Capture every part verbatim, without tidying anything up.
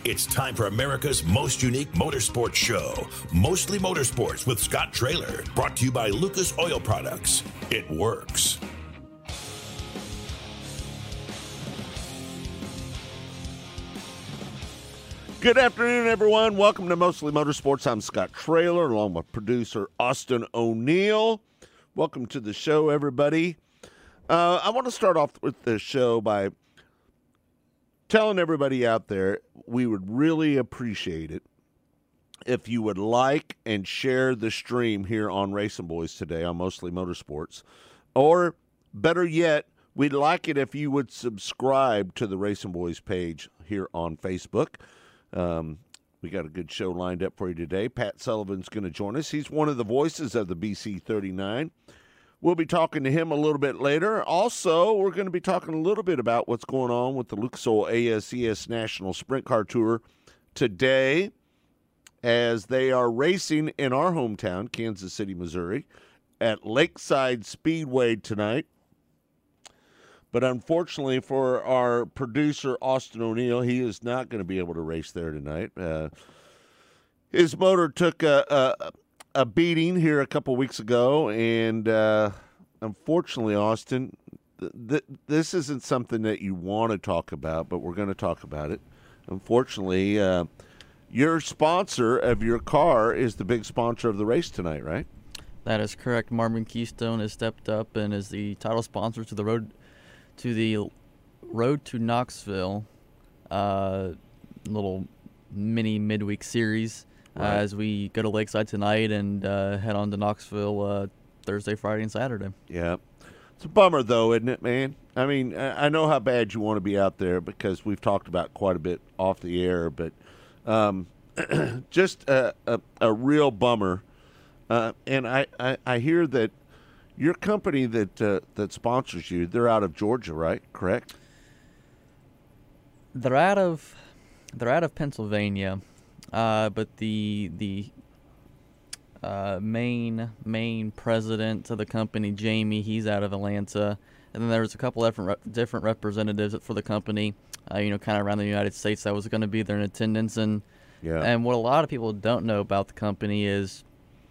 It's time for America's most unique motorsports show, Mostly Motorsports with Scott Traylor, brought to you by Lucas Oil Products. It works. Good afternoon, everyone. Welcome to Mostly Motorsports. I'm Scott Traylor, along with producer Austin O'Neill. Welcome to the show, everybody. Uh, I want to start off with the show by telling everybody out there we would really appreciate it if you would like and share the stream here on Racing Boys today on Mostly Motorsports. Or, better yet, we'd like it if you would subscribe to the Racing Boys page here on Facebook. Um, we got a good show lined up for you today. Pat Sullivan's going to join us. He's one of the voices of the B C thirty-nine. We'll be talking to him a little bit later. Also, we're going to be talking a little bit about what's going on with the Lucas Oil A S E S National Sprint Car Tour today, as they are racing in our hometown, Kansas City, Missouri, at Lakeside Speedway tonight. But unfortunately for our producer, Austin O'Neill, he is not going to be able to race there tonight. Uh, his motor took a, a, a beating here a couple weeks ago, and uh, unfortunately, Austin, th- th- this isn't something that you want to talk about, but we're going to talk about it. Unfortunately, uh, your sponsor of your car is the big sponsor of the race tonight, right? That is correct. Marvin Keystone has stepped up and is the title sponsor to the road to the Road to Knoxville uh, little mini midweek series. Right. Uh, as we go to Lakeside tonight and uh, head on to Knoxville uh, Thursday, Friday, and Saturday. Yeah. It's a bummer, though, isn't it, man? I mean, I know how bad you want to be out there because we've talked about quite a bit off the air, but um, just a, a, a real bummer. Uh, and I, I, I hear that your company that uh, that sponsors you, they're out of Georgia, right? Correct? They're out of they're out of Pennsylvania. Uh, but the the uh, main main president of the company, Jamie, he's out of Atlanta, and then there's a couple different rep- different representatives for the company, uh, you know, kind of around the United States that was going to be there in attendance. And yeah. And what a lot of people don't know about the company is,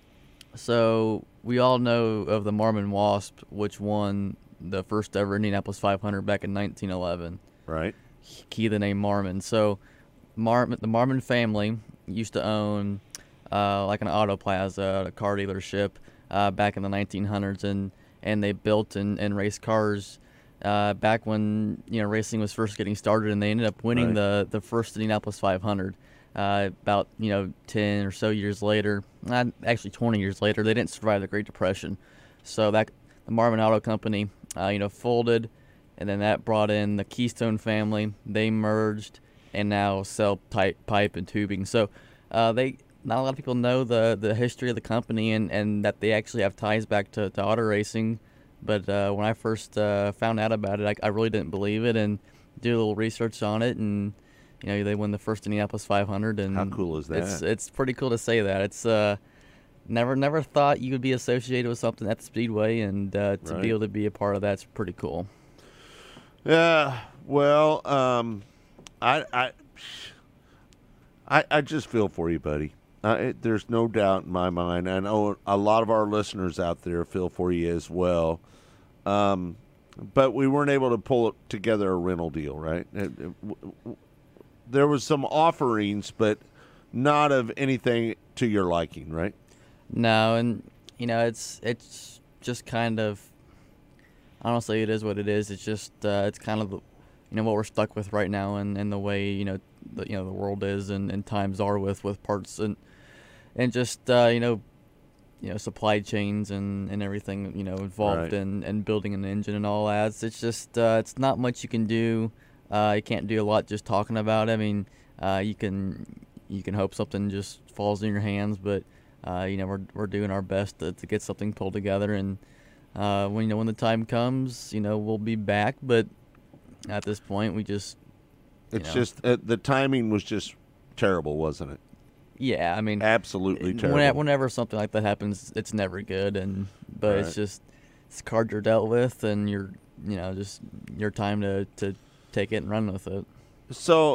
so we all know of the Marmon Wasp, which won the first ever Indianapolis five hundred back in nineteen eleven. Right. Key the name Marmon. So Mar- the Marmon family used to own uh, like an auto plaza, a car dealership uh, back in the nineteen hundreds, and, and they built and, and raced cars uh, back when, you know, racing was first getting started, and they ended up winning right. the, the first Indianapolis five hundred uh, about, you know, ten or so years later. Not actually twenty years later. They didn't survive the Great Depression. So that the Marmon Auto Company, uh, you know, folded, and then that brought in the Keystone family. They merged and now sell pipe, pipe and tubing. So uh, they not a lot of people know the, the history of the company and, and that they actually have ties back to, to auto racing. But uh, when I first uh, found out about it, I, I really didn't believe it and did a little research on it. And, you know, they won the first Indianapolis five hundred. And how cool is that? It's, it's pretty cool to say that. It's uh, never never thought you would be associated with something at the Speedway, and uh, to right. be able to be a part of that's pretty cool. Yeah, well, um... I, I, I, I just feel for you, buddy. Uh, it, there's no doubt in my mind. I know a lot of our listeners out there feel for you as well. Um, but we weren't able to pull together a rental deal, right? It, it, w- w- there was some offerings, but not of anything to your liking, right? No, and you know it's it's just kind of, honestly, it is what it is. It's just uh, it's kind of, you know, what we're stuck with right now, and, and the way, you know, the, you know, the world is and, and times are with, with parts and and just, uh, you know, you know, supply chains and, and everything, you know, involved right. in, in building an engine and all that. It's, it's just, uh, it's not much you can do. Uh, you can't do a lot just talking about it. I mean, uh, you can you can hope something just falls in your hands, but, uh, you know, we're we're doing our best to, to get something pulled together. And uh, when, you know, when the time comes, you know, we'll be back. But at this point, we just, it's know. just uh, the timing was just terrible, wasn't it? Yeah, I mean, absolutely terrible. Whenever, whenever something like that happens, it's never good, and but right. it's just it's cards you're dealt with, and you're you know just your time to, to take it and run with it. So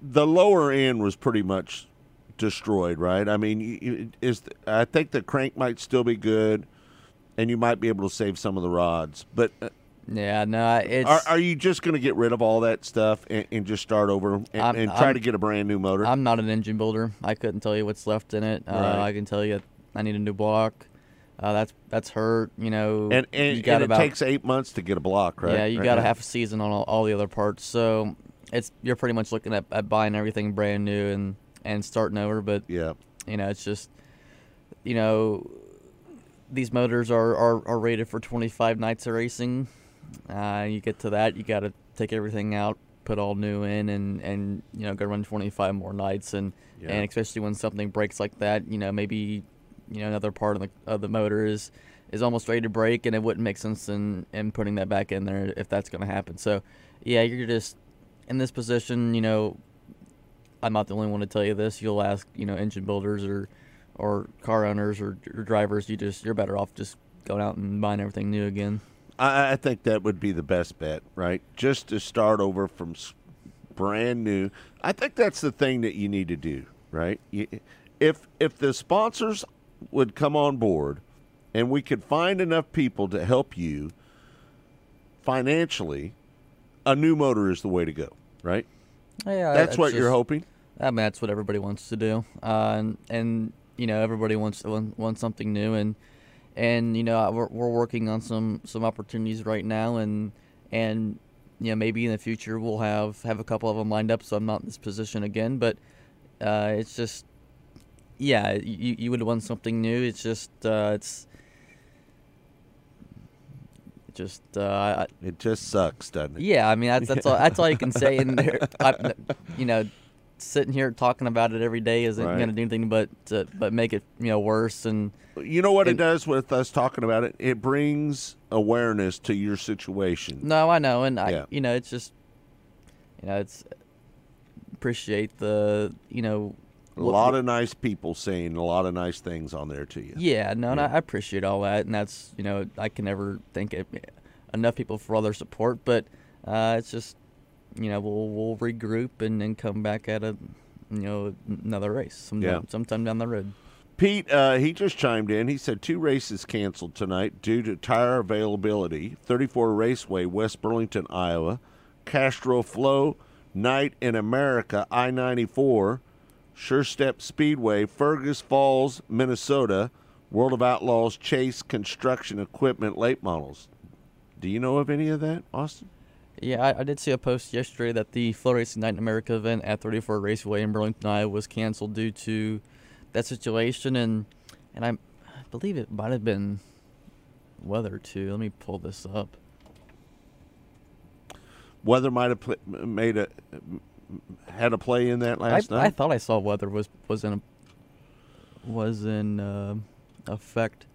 the lower end was pretty much destroyed, right? I mean, you, you, is the, I think the crank might still be good, and you might be able to save some of the rods. But uh, yeah, no, it's. Are, are you just going to get rid of all that stuff and, and just start over and, and try I'm, to get a brand new motor? I'm not an engine builder. I couldn't tell you what's left in it. Uh, Right. I can tell you I need a new block. Uh, that's that's hurt. You know, and and, you got and it about, takes eight months to get a block, right? Yeah, you right got now. a half a season on all, all the other parts. So it's you're pretty much looking at, at buying everything brand new and, and starting over. But Yeah. you know, it's just you know these motors are, are, are rated for twenty-five nights of racing. Uh, you get to that, you got to take everything out, put all new in, and, and you know go run twenty-five more nights. And Yeah. and especially when something breaks like that, you know maybe you know another part of the of the motor is is almost ready to break, and it wouldn't make sense in, in putting that back in there if that's going to happen. So, yeah, you're just in this position. You know, I'm not the only one to tell you this. You'll ask, you know, engine builders or or car owners or, or drivers. You just you're better off just going out and buying everything new again. I, I think that would be the best bet, right? Just to start over from s- brand new. I think that's the thing that you need to do, right? You, if if the sponsors would come on board, and we could find enough people to help you financially, a new motor is the way to go, right? Yeah, That's it's what just- you're hoping? I mean, that's what everybody wants to do, uh, and and you know everybody wants want, wants something new, and and you know we're we're working on some, some opportunities right now, and and you know maybe in the future we'll have, have a couple of them lined up, so I'm not in this position again, but uh, it's just yeah, you you would want something new. It's just uh, it's just uh, It just sucks, doesn't it? yeah. I mean that's that's all that's all you can say in there. I, you know. Sitting here talking about it every day isn't Right. going to do anything but to, but make it you know worse. And You know what it And- does with us talking about it? It brings awareness to your situation. no, I know, and I Yeah. you know it's just you know it's appreciate the you know A lot of nice people saying a lot of nice things on there to you. yeah no, and Yeah. I appreciate all that, and that's you know I can never thank it, enough people for all their support, but uh, it's just you know we'll we'll regroup and then come back at a you know another race sometime, Yeah. sometime down the road. Pete, uh, he just chimed in. He said two races canceled tonight due to tire availability. thirty-four Raceway, West Burlington, Iowa. Castro Flow, Night in America, I ninety-four. Sure Step Speedway, Fergus Falls, Minnesota. World of Outlaws, Chase Construction Equipment, late models. Do you know of any of that, Austin? Yeah, I, I did see a post yesterday that the Flow Racing Night in America event at thirty-four Raceway in Burlington, Iowa was canceled due to that situation, and and I, I believe it might have been weather too. Let me pull this up. Weather might have pl- made a had a play in that last I, I night. thought I saw weather was was in a, was in uh, effect.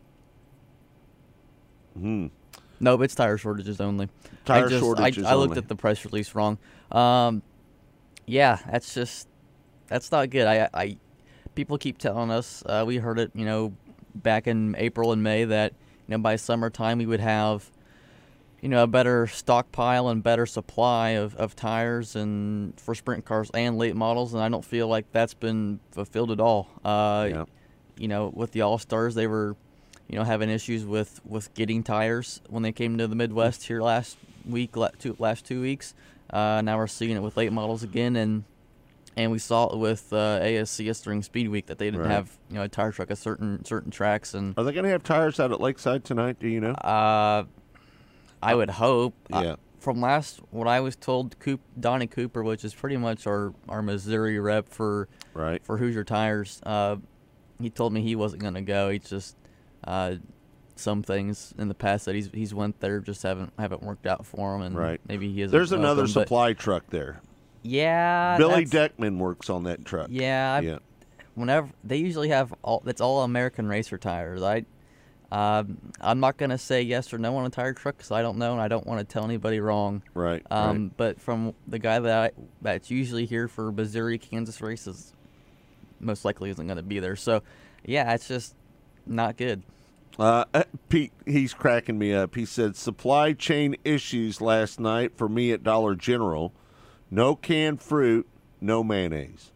Hmm. No, but it's tire shortages only. Tire I just, shortages I, I looked only. at the press release wrong. Um, yeah, that's just that's not good. I, I people keep telling us uh, we heard it, you know, back in April and May that you know by summertime we would have you know a better stockpile and better supply of, of tires and for sprint cars and late models, and I don't feel like that's been fulfilled at all. Uh, Yeah. You know, with the All Stars, they were you know, having issues with, with getting tires when they came to the Midwest here last week, la- two, last two weeks. Uh, now we're seeing it with late models again, and and we saw it with uh, A S C S during Speed Week that they didn't Right. have you know a tire truck at certain certain tracks, and Are they going to have tires out at Lakeside tonight? Do you know? uh, I would hope. Yeah. Uh, from last what I was told, Coop, Donnie Cooper, which is pretty much our, our Missouri rep for Right. for Hoosier Tires, uh, he told me he wasn't going to go. He just Uh, some things in the past that he's he's went there just haven't haven't worked out for him, and Right. maybe he isn't. There's another welcome, but supply truck there. Yeah, Billy that's- Deckman works on that truck. Yeah, I, Yeah. whenever they usually have all that's all American racer tires. I, um, I'm not gonna say yes or no on a tire truck because I don't know and I don't want to tell anybody wrong. Right. Um, right. but from the guy that I, that's usually here for Missouri, Kansas races, most likely isn't gonna be there. So, yeah, it's just not good. Uh, uh, Pete, he's cracking me up. He said, supply chain issues last night for me at Dollar General. No canned fruit, no mayonnaise.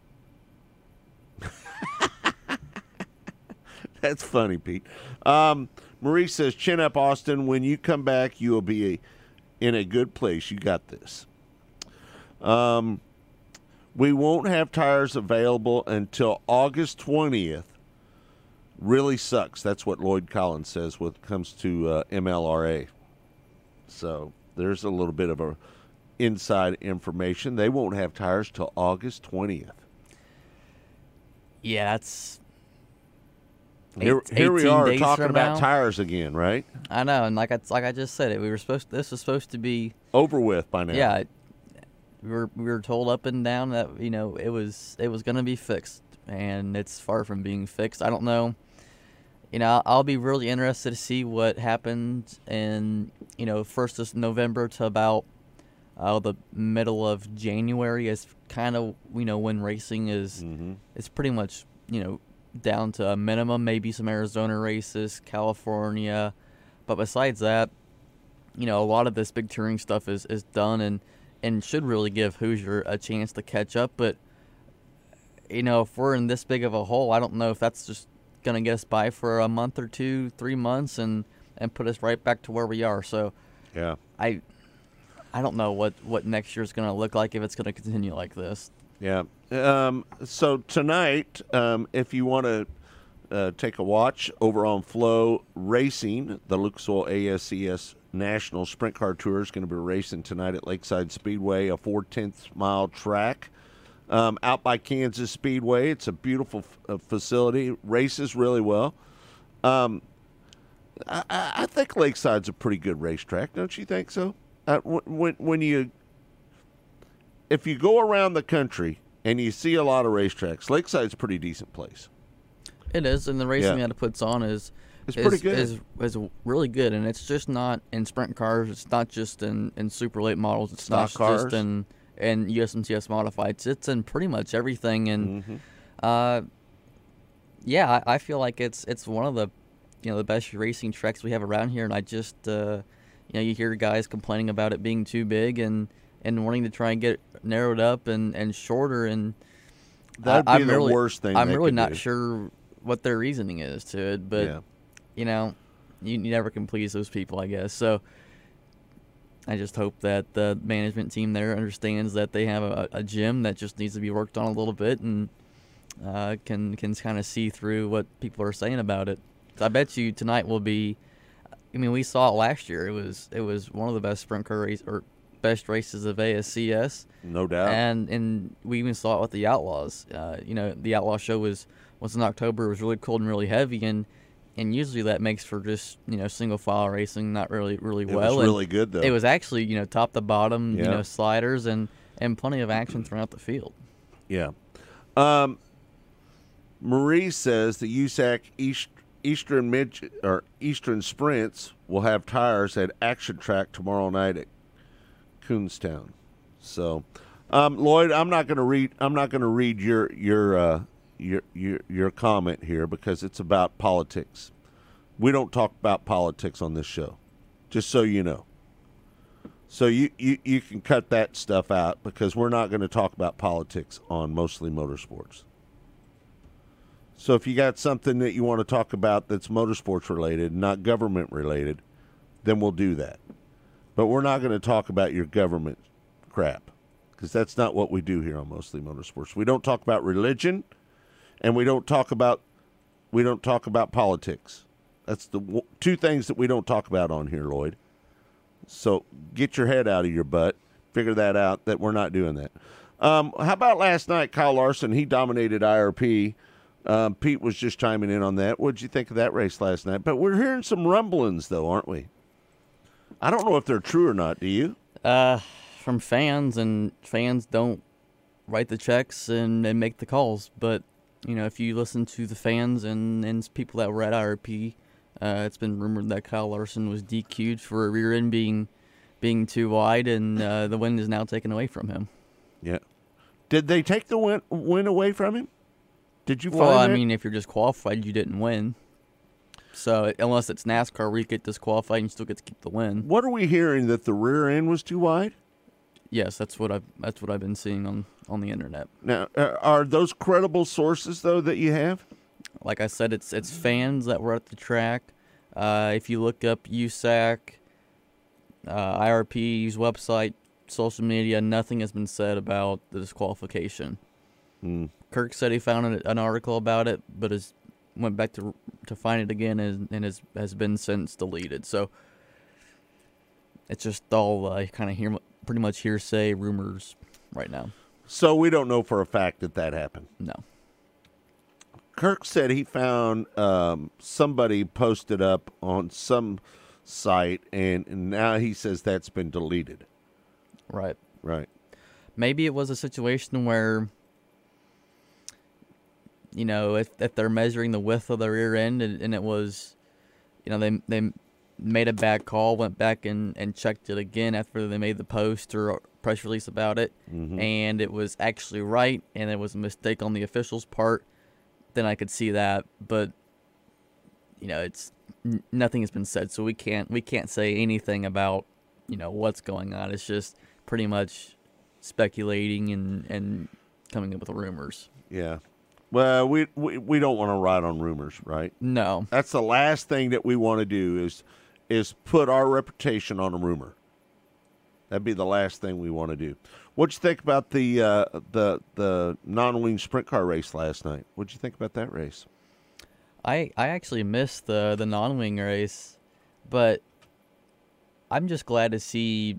That's funny, Pete. Um, Marie says, chin up, Austin. When you come back, you will be a, in a good place. You got this. Um, we won't have tires available until August twentieth. Really sucks. That's what Lloyd Collins says when it comes to uh, M L R A. So there's a little bit of a inside information. They won't have tires till August twentieth. Yeah, that's... Here, here we are talking about now. tires again, right? I know, and like I like I just said, it we were supposed. This was supposed to be over with by now. Yeah, we were we were told up and down that you know it was it was going to be fixed, and it's far from being fixed. I don't know. You know, I'll be really interested to see what happened in you know first of November to about uh, the middle of January. Is kind of you know when racing is mm-hmm. it's pretty much you know. down to a minimum, maybe some Arizona races, California. But besides that, you know, a lot of this big touring stuff is, is done and, and should really give Hoosier a chance to catch up. But, you know, if we're in this big of a hole, I don't know if that's just going to get us by for a month or two, three months and, and put us right back to where we are. So, yeah, I I don't know what, what next year's going to look like if it's going to continue like this. Yeah. Um, so tonight, um, if you want to uh, take a watch over on Flow Racing, the Lucas Oil A S C S National Sprint Car Tour is going to be racing tonight at Lakeside Speedway, a four-tenths mile track um, out by Kansas Speedway. It's a beautiful f- uh, facility, races really well. Um, I, I think Lakeside's a pretty good racetrack, don't you think so? Uh, when when you If you go around the country and you see a lot of racetracks, Lakeside's a pretty decent place. It is, and the racing yeah. that it puts on is it's is, pretty good. Is, is really good, and it's just not in sprint cars. It's not just in, in super late models. It's Stock not cars. just in in U S M T S modifieds. It's in pretty much everything, and mm-hmm. uh, yeah, I, I feel like it's it's one of the you know the best racing tracks we have around here, and I just uh, you know you hear guys complaining about it being too big and. and wanting to try and get it narrowed up and, and shorter. And that'd I, be I'm the really, worst thing I'm they really could not do. sure what their reasoning is to it, but, yeah. you know, you, you never can please those people, I guess. So I just hope that the management team there understands that they have a, a gym that just needs to be worked on a little bit and uh, can, can kind of see through what people are saying about it. So I bet you tonight will be, I mean, we saw it last year. It was, it was one of the best sprint car races, or best races of A S C S, no doubt, and and we even saw it with the Outlaws. Uh, you know, the Outlaw show was was in October. It was really cold and really heavy, and and usually that makes for just you know single file racing, not really really it well. was really good though. It was actually you know top to bottom, yeah. you know sliders and and plenty of action throughout the field. Yeah. Um, Marie says the U S A C East, Eastern Mid or Eastern Sprints will have tires at Action Track tomorrow night at Coonstown. So, um, Lloyd, I'm not going to read. I'm not going to read your your uh, your your your comment here because it's about politics. We don't talk about politics on this show, just so you know. So you, you, you can cut that stuff out because we're not going to talk about politics on Mostly Motorsports. So if you got something that you want to talk about that's motorsports related, not government related, then we'll do that. But we're not going to talk about your government crap because that's not what we do here on Mostly Motorsports. We don't talk about religion, and we don't talk about we don't talk about politics. That's the w- two things that we don't talk about on here, Lloyd. So get your head out of your butt. Figure that out, that we're not doing that. Um, how about last night, Kyle Larson? He dominated I R P. Um, Pete was just chiming in on that. What did you think of that race last night? But we're hearing some rumblings, though, aren't we? I don't know if they're true or not. Do you? Uh, from fans, and fans don't write the checks and, and make the calls. But, you know, if you listen to the fans and, and people that were at I R P, uh, it's been rumored that Kyle Larson was D Q'd for a rear end being being too wide, and uh, the win is now taken away from him. Yeah. Did they take the win, win away from him? Did you find Well, I that? mean, if you're disqualified, you didn't win. So unless it's NASCAR where you get disqualified and you still get to keep the win. What are we hearing, that the rear end was too wide? Yes, that's what I've that's what I've been seeing on, on the internet. Now, uh, are those credible sources though that you have? Like I said, it's it's fans that were at the track. Uh, if you look up U S A C, uh, I R P's website, social media, nothing has been said about the disqualification. Mm. Kirk said he found an, an article about it, but has went back to to find it again and, and has has been since deleted. So it's just all uh, kind of hear pretty much hearsay, rumors right now. So we don't know for a fact that that happened. No. Kirk said he found um, somebody posted up on some site, and, and now he says that's been deleted. Right. Right. Maybe it was a situation where, you know, if if they're measuring the width of the rear end, and, and it was, you know, they they made a bad call, went back and, and checked it again after they made the post or press release about it, mm-hmm. and it was actually right, and it was a mistake on the official's part, then I could see that. But, you know, it's n- nothing has been said, so we can't we can't say anything about, you know, what's going on. It's just pretty much speculating and, and coming up with rumors. Yeah. Well, we, we we don't want to ride on rumors, right? No. That's the last thing that we want to do is is put our reputation on a rumor. That'd be the last thing we want to do. What'd you think about the uh, the the non-wing sprint car race last night? What'd you think about that race? I I actually missed the the non-wing race, but I'm just glad to see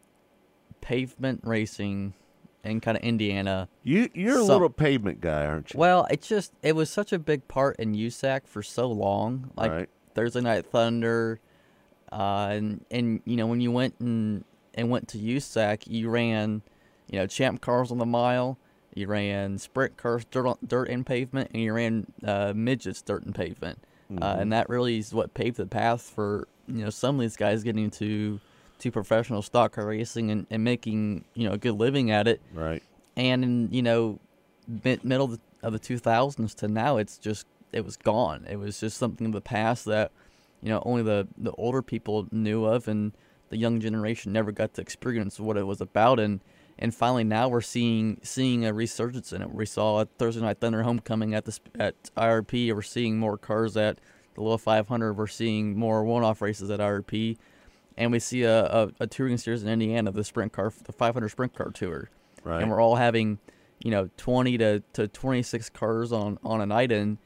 pavement racing in kind of Indiana. You you're a So- little pavement guy, aren't you? Well, it's just it was such a big part in U S A C for so long, like Right. Thursday Night Thunder, uh, and and you know when you went and and went to U S A C, you ran, you know, champ cars on the mile, you ran sprint cars dirt on, dirt and pavement, and you ran uh, midgets dirt and pavement, uh, and that really is what paved the path for, you know, some of these guys getting to to professional stock car racing and, and making, you know, a good living at it. Right. And in, you know, mid, middle of the, of the two thousands to now, it's just it was gone. It was just something of the past that, you know, only the, the older people knew of, and the young generation never got to experience what it was about. And, and finally now we're seeing seeing a resurgence in it. We saw at Thursday Night Thunder Homecoming at the at I R P. We're seeing more cars at the Little five hundred. We're seeing more one-off races at I R P. And we see a, a, a touring series in Indiana, the sprint car, the five hundred sprint car tour. Right. And we're all having, you know, twenty to, to twenty-six cars on, on a night in.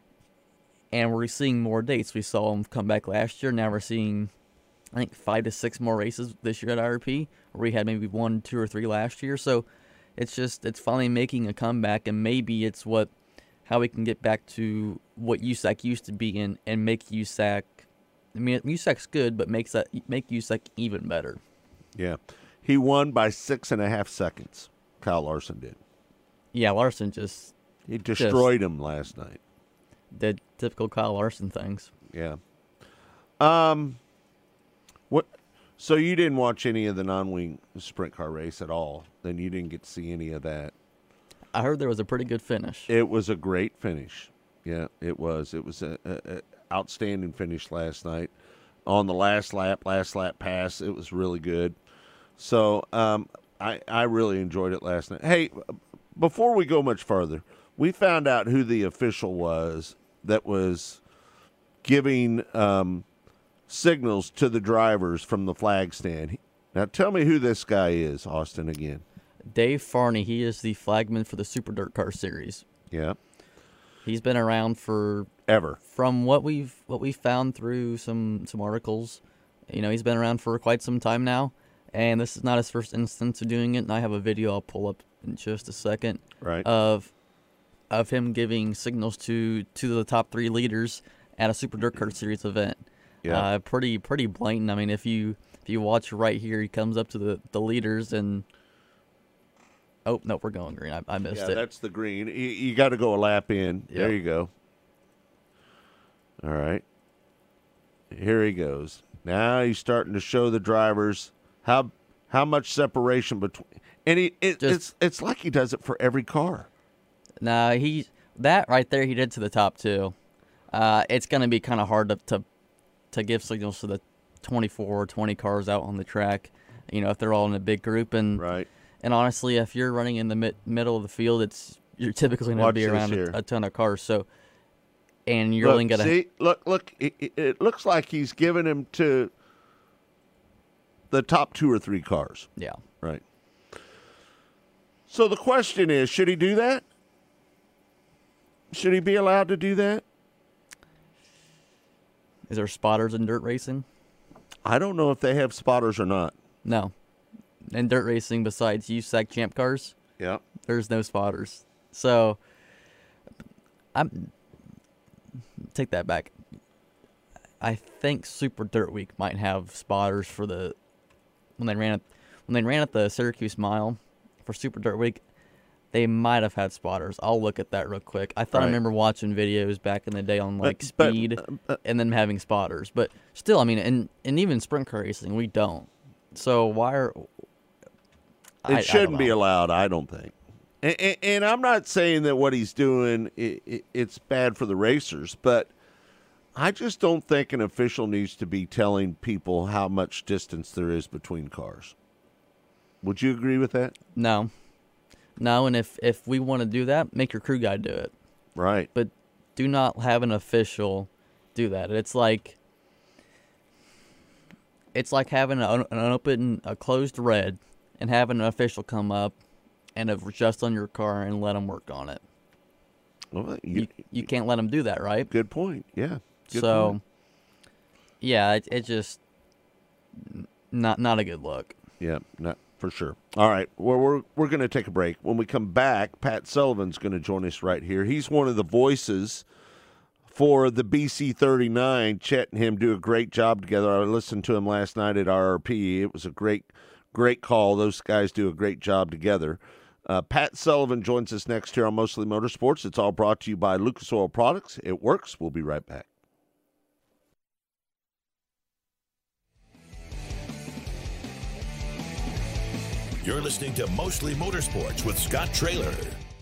And we're seeing more dates. We saw them come back last year. Now we're seeing, I think, five to six more races this year at I R P. Where we had maybe one, two, or three last year. So it's just, it's finally making a comeback. And maybe it's what, how we can get back to what U S A C used to be in and make U S A C, I mean, U S A C's good, but makes that make U S A C even better. Yeah. He won by six and a half seconds. Kyle Larson did. Yeah, Larson just He destroyed him last night. did typical Kyle Larson things. Yeah. Um. What? So you didn't watch any of the non-wing sprint car race at all? Then you didn't get to see any of that. I heard there was a pretty good finish. It was a great finish. Yeah, it was. It was a, a, a outstanding finish last night. On the last lap, last lap pass, it was really good. So um, I I really enjoyed it last night. Hey, before we go much further, we found out who the official was that was giving um, signals to the drivers from the flag stand. Now tell me who this guy is, Austin, again. Dave Farney, he is the flagman for the Super Dirt Car Series. Yeah. He's been around for Ever. from what we've what we found through some some articles. You know, he's been around for quite some time now, and this is not his first instance of doing it. And I have a video I'll pull up in just a second Right. of of him giving signals to to the top three leaders at a Super Dirt Car Series event. Yeah. Uh, pretty pretty blatant. I mean, if you if you watch right here, he comes up to the, the leaders and oh no, we're going green. I, I missed Yeah, it. that's the green. You, you got to go a lap in. There Yep. you go. All right. Here he goes. Now he's starting to show the drivers how how much separation between. And he it, Just- it's it's like he does it for every car. Nah, he that right there he did to the top two. Uh, it's gonna be kind of hard to, to to give signals to the twenty-four or twenty cars out on the track. you know, if they're all in a big group. And right. and honestly, if you're running in the mid, middle of the field, it's you're typically going to be around a, a ton of cars. So, and you're look, only going to see. Look, look. It, it looks like he's giving him to the top two or three cars. Yeah. Right. So the question is, should he do that? Should he be allowed to do that? Is there spotters in dirt racing? I don't know if they have spotters or not. No. In dirt racing, besides U S A C Champ cars, yeah, there's no spotters. So, I'm take that back. I think Super Dirt Week might have spotters for the when they ran it when they ran at the Syracuse Mile for Super Dirt Week. They might have had spotters. I'll look at that real quick. I thought right. I remember watching videos back in the day on like but, speed but, uh, and then having spotters. But still, I mean, and and even sprint car racing, we don't. So why are it I, shouldn't I be allowed? I don't think. And, and, and I'm not saying that what he's doing it, it, it's bad for the racers, but I just don't think an official needs to be telling people how much distance there is between cars. Would you agree with that? No. No, and if, if we want to do that, make your crew guy do it. Right. But do not have an official do that. It's like it's like having an, an open, a closed red and having an official come up and adjust on your car and let them work on it. Well, you, you, you can't let them do that, right? Good point. Yeah. Good so, point. yeah, it, it just not not a good look. Yeah, not for sure. All right, well, we're we're going to take a break. When we come back, Pat Sullivan's going to join us right here. He's one of the voices for the B C thirty-nine. Chet and him do a great job together. I listened to him last night at R R P. It was a great, great call. Those guys do a great job together. Uh, Pat Sullivan joins us next here on Mostly Motorsports. It's all brought to you by Lucas Oil Products. It works. We'll be right back. You're listening to Mostly Motorsports with Scott Traylor.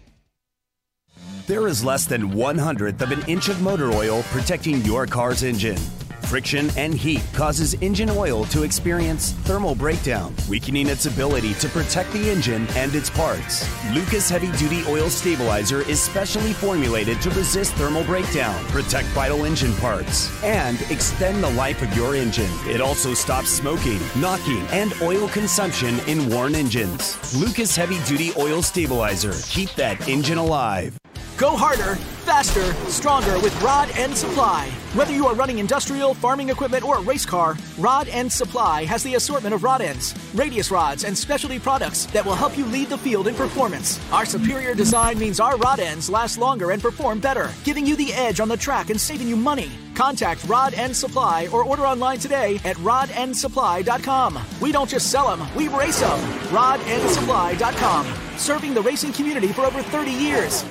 There is less than one hundredth of an inch of motor oil protecting your car's engine. Friction and heat causes engine oil to experience thermal breakdown, weakening its ability to protect the engine and its parts. Lucas Heavy Duty Oil Stabilizer is specially formulated to resist thermal breakdown, protect vital engine parts, and extend the life of your engine. It also stops smoking, knocking, and oil consumption in worn engines. Lucas Heavy Duty Oil Stabilizer. Keep that engine alive. Go harder, faster, stronger with Rod End Supply. Whether you are running industrial, farming equipment, or a race car, Rod End Supply has the assortment of rod ends, radius rods, and specialty products that will help you lead the field in performance. Our superior design means our rod ends last longer and perform better, giving you the edge on the track and saving you money. Contact Rod End Supply or order online today at rod end supply dot com. We don't just sell them, we race them. rod end supply dot com. Serving the racing community for over thirty years.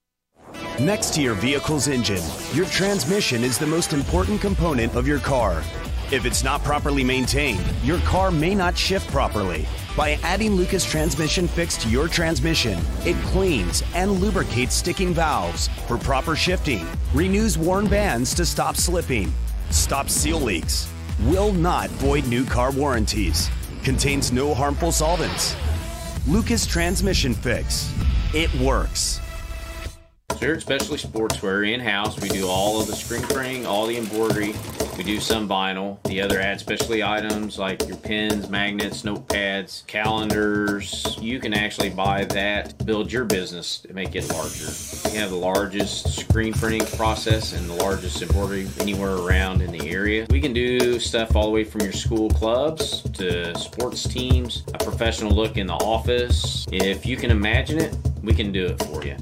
Next to your vehicle's engine, your transmission is the most important component of your car. If it's not properly maintained, your car may not shift properly. By adding Lucas Transmission Fix to your transmission, it cleans and lubricates sticking valves for proper shifting, renews worn bands to stop slipping, stops seal leaks, will not void new car warranties, contains no harmful solvents. Lucas Transmission Fix. It works. Here at Specialty Sportswear in-house, we do all of the screen printing, all the embroidery. We do some vinyl. The other add specialty items like your pens, magnets, notepads, calendars. You can actually buy that, build your business to make it larger. We have the largest screen printing process and the largest embroidery anywhere around in the area. We can do stuff all the way from your school clubs to sports teams, a professional look in the office. If you can imagine it, we can do it for you.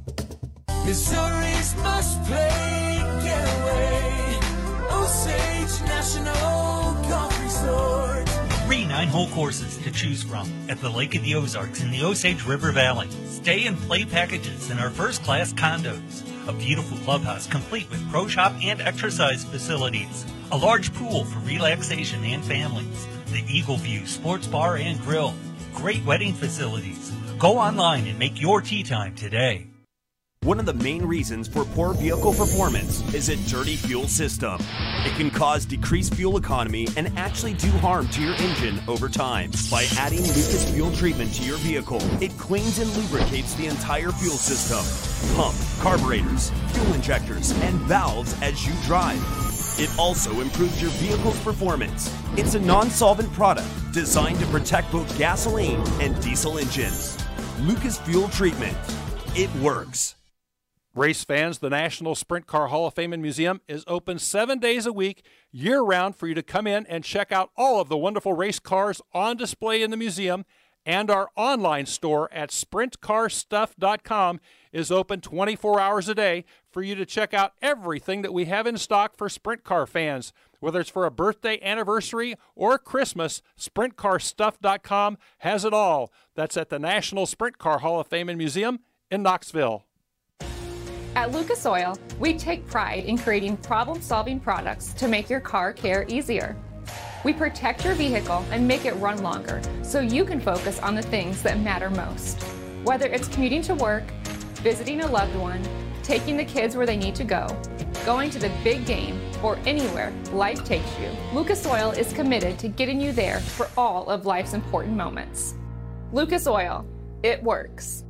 Missouri's must play getaway. Osage National Golf Resort. Three nine-hole courses to choose from at the Lake of the Ozarks in the Osage River Valley. Stay and play packages in our first-class condos. A beautiful clubhouse complete with pro shop and exercise facilities. A large pool for relaxation and families. The Eagle View Sports Bar and Grill. Great wedding facilities. Go online and make your tee time today. One of the main reasons for poor vehicle performance is a dirty fuel system. It can cause decreased fuel economy and actually do harm to your engine over time. By adding Lucas Fuel Treatment to your vehicle, it cleans and lubricates the entire fuel system. Pump, carburetors, fuel injectors, and valves as you drive. It also improves your vehicle's performance. It's a non-solvent product designed to protect both gasoline and diesel engines. Lucas Fuel Treatment. It works. Race fans, the National Sprint Car Hall of Fame and Museum is open seven days a week, year-round, for you to come in and check out all of the wonderful race cars on display in the museum. And our online store at sprint car stuff dot com is open twenty-four hours a day for you to check out everything that we have in stock for sprint car fans. Whether it's for a birthday, anniversary, or Christmas, sprint car stuff dot com has it all. That's at the National Sprint Car Hall of Fame and Museum in Knoxville. At Lucas Oil, we take pride in creating problem-solving products to make your car care easier. We protect your vehicle and make it run longer so you can focus on the things that matter most. Whether it's commuting to work, visiting a loved one, taking the kids where they need to go, going to the big game, or anywhere life takes you, Lucas Oil is committed to getting you there for all of life's important moments. Lucas Oil, it works.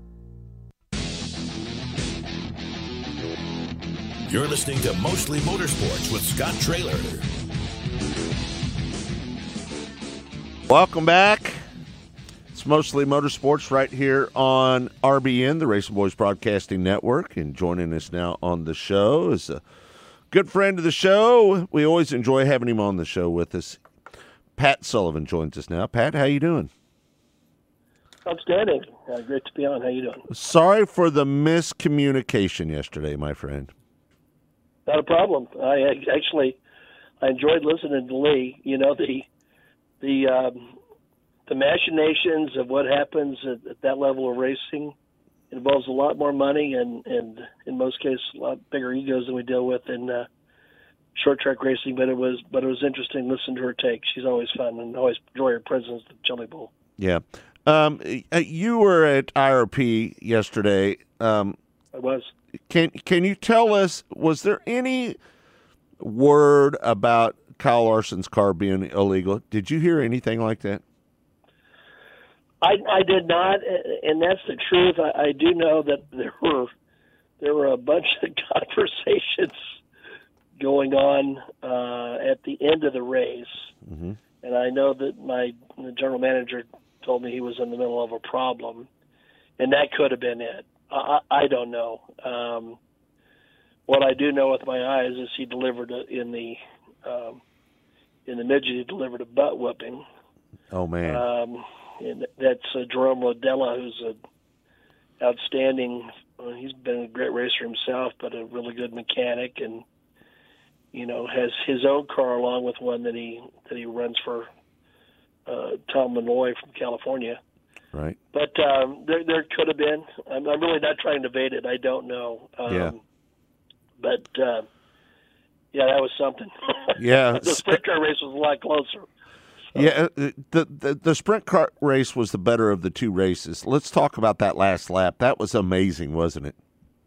You're listening to Mostly Motorsports with Scott Traylor. Welcome back. It's Mostly Motorsports right here on R B N, the Racing Boys Broadcasting Network. And joining us now on the show is a good friend of the show. We always enjoy having him on the show with us. Pat Sullivan joins us now. Pat, how you doing? Outstanding. Uh, great to be on. How you doing? Sorry for the miscommunication yesterday, my friend. Not a problem. I actually I enjoyed listening to Lee. You know, the the um, the machinations of what happens at, at that level of racing involves a lot more money and, and in most cases a lot bigger egos than we deal with in uh, short track racing. But it was but it was interesting listening to her take. She's always fun and always enjoy her presence at the Chili Bowl. Yeah. Um, you were at I R P yesterday. Um, I was. Can can you tell us, was there any word about Kyle Larson's car being illegal? Did you hear anything like that? I, I did not, and that's the truth. I, I do know that there were there were a bunch of conversations going on uh, at the end of the race, mm-hmm. and I know that my the general manager told me he was in the middle of a problem, and that could have been it. I, I don't know. Um, what I do know with my eyes is he delivered a, in the um, in the midget. He delivered a butt whipping. Oh man! Um, and that's uh, Jerome Rodella, who's an outstanding. Well, he's been a great racer himself, but a really good mechanic, and you know has his own car along with one that he that he runs for uh, Tom Malloy from California. Right. But um, there, there could have been. I'm, I'm really not trying to evade it. I don't know. Um, yeah. But uh, yeah, that was something. Yeah. The sprint car race was a lot closer. So. Yeah, the, the the sprint car race was the better of the two races. Let's talk about that last lap. That was amazing, wasn't it?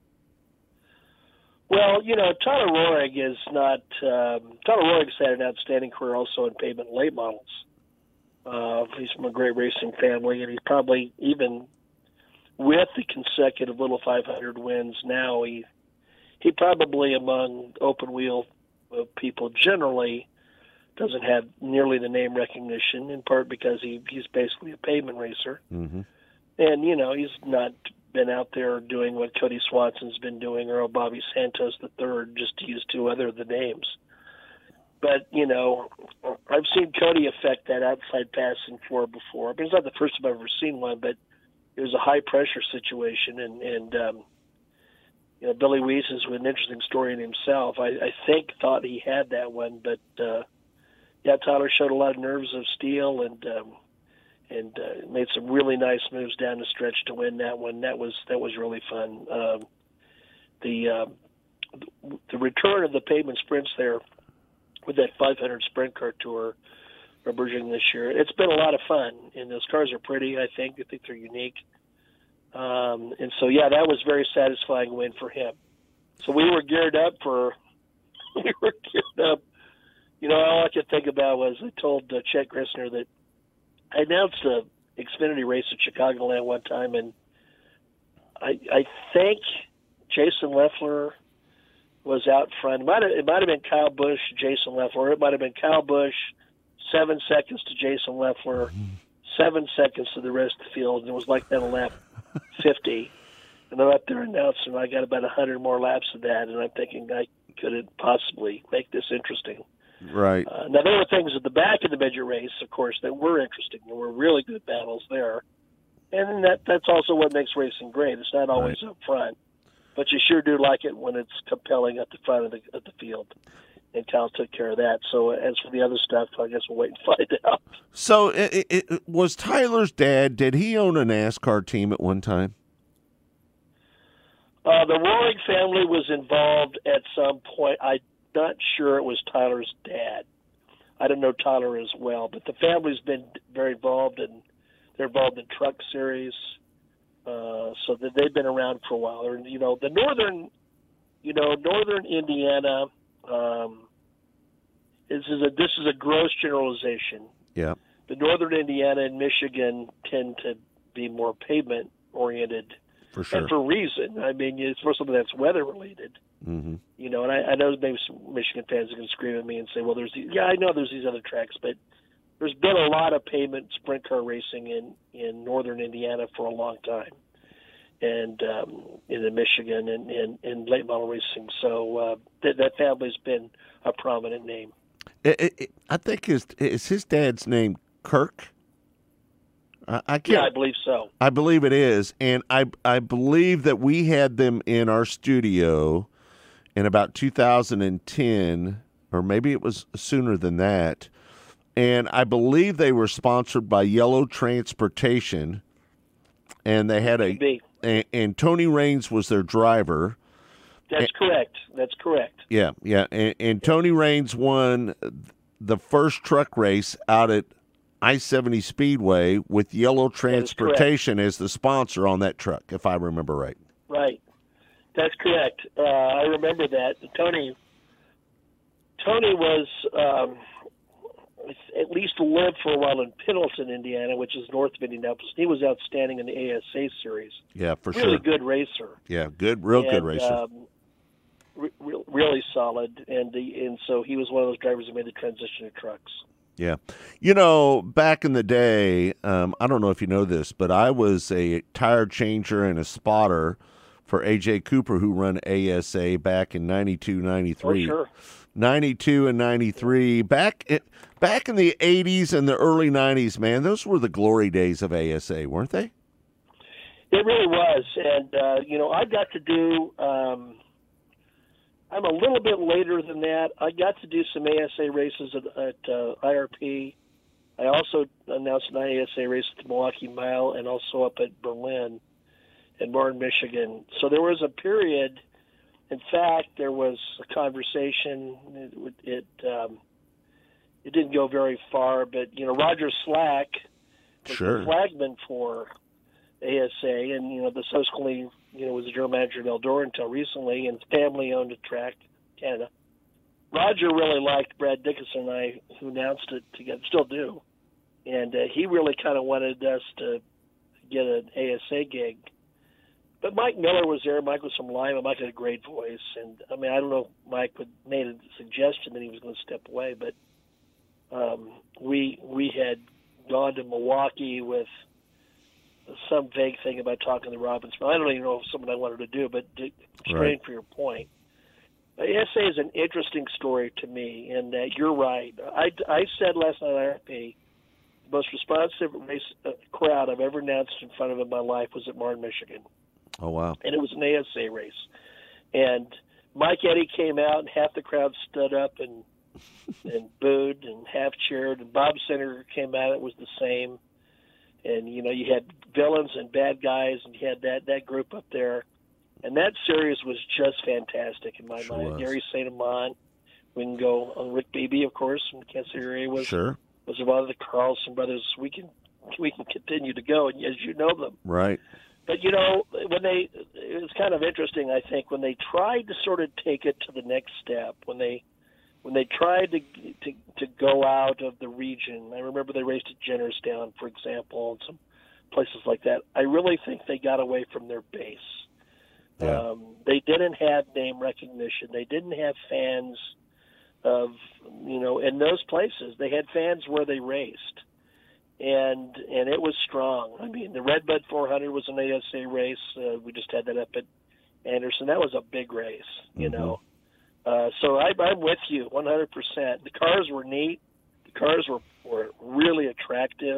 Well, you know, Tyler Roehrig is not. Um, Tyler Roehrig's had an outstanding career also in pavement late models. Uh, he's from a great racing family, and he's probably, even with the consecutive little five hundred wins now, he he probably among open wheel uh, people generally doesn't have nearly the name recognition, in part because he he's basically a pavement racer. Mm-hmm. And, you know, he's not been out there doing what Cody Swanson's been doing or Bobby Santos the third, just to use two other of the names. But, you know, I've seen Cody affect that outside passing floor before. I mean, it's not the first time I've ever seen one, but it was a high-pressure situation. And, and um, you know, Billy Weiss is an interesting story in himself. I, I think thought he had that one, but, uh, yeah, Tyler showed a lot of nerves of steel and um, and uh, made some really nice moves down the stretch to win that one. That was that was really fun. Um, the uh, the return of the pavement sprints there with that five hundred sprint car tour emerging this year. It's been a lot of fun, and those cars are pretty. I think I think they're unique. Um, and so, yeah, that was a very satisfying win for him. So we were geared up for – we were geared up. You know, all I could think about was I told uh, Chet Grissner that I announced a Xfinity race at Chicagoland one time, and I, I think Jason Leffler was out front. It might have, it might have been Kyle Busch, Jason Leffler. It might have been Kyle Busch, seven seconds to Jason Leffler, seven seconds to the rest of the field, and it was like that on lap fifty. And I'm up there announcing, and I got about one hundred more laps of that, and I'm thinking I couldn't possibly make this interesting. Right. Uh, now, there were things at the back of the midget race, of course, that were interesting. There were really good battles there. And that that's also what makes racing great. It's not always right up front, but you sure do like it when it's compelling at the front of the, of the field. And Kyle took care of that. So as for the other stuff, I guess we'll wait and find out. So it, it, was Tyler's dad, did he own a NASCAR team at one time? Uh, the Roaring family was involved at some point. I'm not sure it was Tyler's dad. I don't know Tyler as well, but the family's been very involved, and they're involved in truck series, uh, so that they've been around for a while. They're, you know, the northern, you know, northern Indiana. Um, this is a this is a gross generalization. Yeah. The northern Indiana and Michigan tend to be more pavement oriented. For sure. And for a reason. I mean, it's for something that's weather related. Mm-hmm. You know, and I, I know maybe some Michigan fans are going to scream at me and say, well, there's these, yeah, I know there's these other tracks, but there's been a lot of pavement sprint car racing in, in northern Indiana for a long time, and um, in Michigan and, and, and late model racing. So uh, that, that family's been a prominent name. It, it, it, I think his, is his dad's name Kirk? I, I can't. Yeah, I believe so. I believe it is, and I I believe that we had them in our studio in about two thousand ten, or maybe it was sooner than that. And I believe they were sponsored by Yellow Transportation, and they had a and, and Tony Raines was their driver. That's and, correct. That's correct. Yeah, yeah, and, and Tony Raines won the first truck race out at I seventy Speedway with Yellow Transportation as the sponsor on that truck, if I remember right. Right. That's correct. Uh, I remember that. Tony Tony was, um, at least lived for a while in Pendleton, Indiana, which is north of Indianapolis. He was outstanding in the A S A series. Yeah, for really sure. Really good racer. Yeah, good, real and, good racer. Um, re- re- really solid. And, the, and so he was one of those drivers who made the transition to trucks. Yeah. You know, back in the day, um, I don't know if you know this, but I was a tire changer and a spotter for A J Cooper, who run A S A back in ninety-two, ninety-three. Oh, sure. ninety-two and ninety-three. Back, it, back in the eighties and the early nineties, man, those were the glory days of A S A, weren't they? It really was. And, uh, you know, I got to do um, – I'm a little bit later than that. I got to do some A S A races at, at uh, I R P. I also announced an A S A race at the Milwaukee Mile and also up at Berlin in Martin, Michigan. So there was a period, in fact, there was a conversation. It it, um, it didn't go very far, but, you know, Roger Slack was sure. the flagman for A S A, and, you know, the subsequently, you know, was the general manager of Eldora until recently, and his family owned a track, Canada. Roger really liked Brad Dickinson and I, who announced it together, still do, and uh, he really kind of wanted us to get an A S A gig. But Mike Miller was there. Mike was from Lima. Mike had a great voice, and I mean, I don't know if Mike would made a suggestion that he was going to step away, but um, we we had gone to Milwaukee with some vague thing about talking to Robbins. I don't even know if it's something I wanted to do, but to explain right. for your point. A S A is an interesting story to me, and uh, you're right. I, I said last night at I R P, the most responsive race uh, crowd I've ever announced in front of in my life was at Martin, Michigan. Oh, wow. And it was an A S A race. And Mike Eddy came out, and half the crowd stood up and and booed and half cheered. And Bob Senator came out, it was the same. And, you know, you had villains and bad guys, and you had that, that group up there. And that series was just fantastic in my sure mind. Was. Gary Saint Amant, we can go on Rick Beebe, of course, from the Kansas City area was sure. was one of the Carlson brothers. We can we can continue to go, and as you know them. Right. but you know, when they, it was kind of interesting. I think when they tried to sort of take it to the next step, when they, when they tried to to to go out of the region. I remember they raced at Jennerstown, for example, and some places like that. I really think they got away from their base. Yeah. Um, they didn't have name recognition. They didn't have fans of, you know, in those places. They had fans where they raced, and and it was strong. I mean, the Redbud four hundred was an A S A race. Uh, we just had that up at Anderson. That was a big race, you Mm-hmm. know. Uh, so I, I'm with you one hundred percent. The cars were neat. The cars were, were really attractive.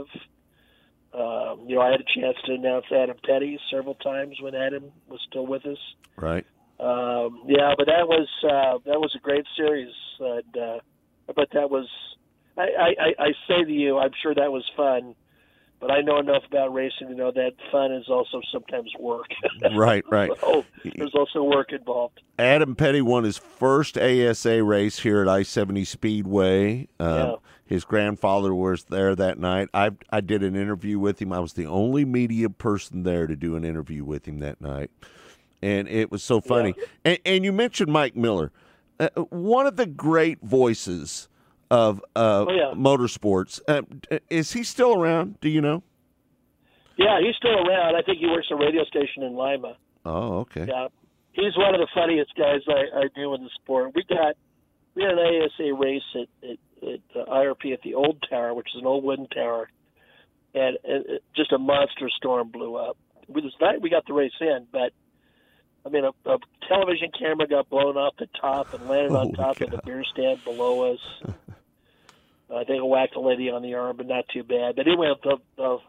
Um, you know, I had a chance to announce Adam Petty several times when Adam was still with us. Right. Um, yeah, but that was uh, that was a great series. And, uh, but that was, I, I, I say to you, I'm sure that was fun. But I know enough about racing to know that fun is also sometimes work. Right, right. So there's also work involved. Adam Petty won his first A S A race here at I seventy Speedway. Um, Yeah. His grandfather was there that night. I I did an interview with him. I was the only media person there to do an interview with him that night. And it was so funny. Yeah. And, and you mentioned Mike Miller. Uh, one of the great voices of uh, Oh, yeah. motorsports. Uh, is he still around? Do you know? Yeah, he's still around. I think he works a radio station in Lima. Oh, okay. Yeah, he's one of the funniest guys I, I knew in the sport. We got we had an A S A race at, at, at uh, I R P at the Old Tower, which is an old wooden tower, and, and it, just a monster storm blew up. We this night we got the race in, but I mean, a, a television camera got blown off the top and landed on Oh, top of the beer stand below us. I think it whacked a lady on the arm, but not too bad. But anyway, the, the,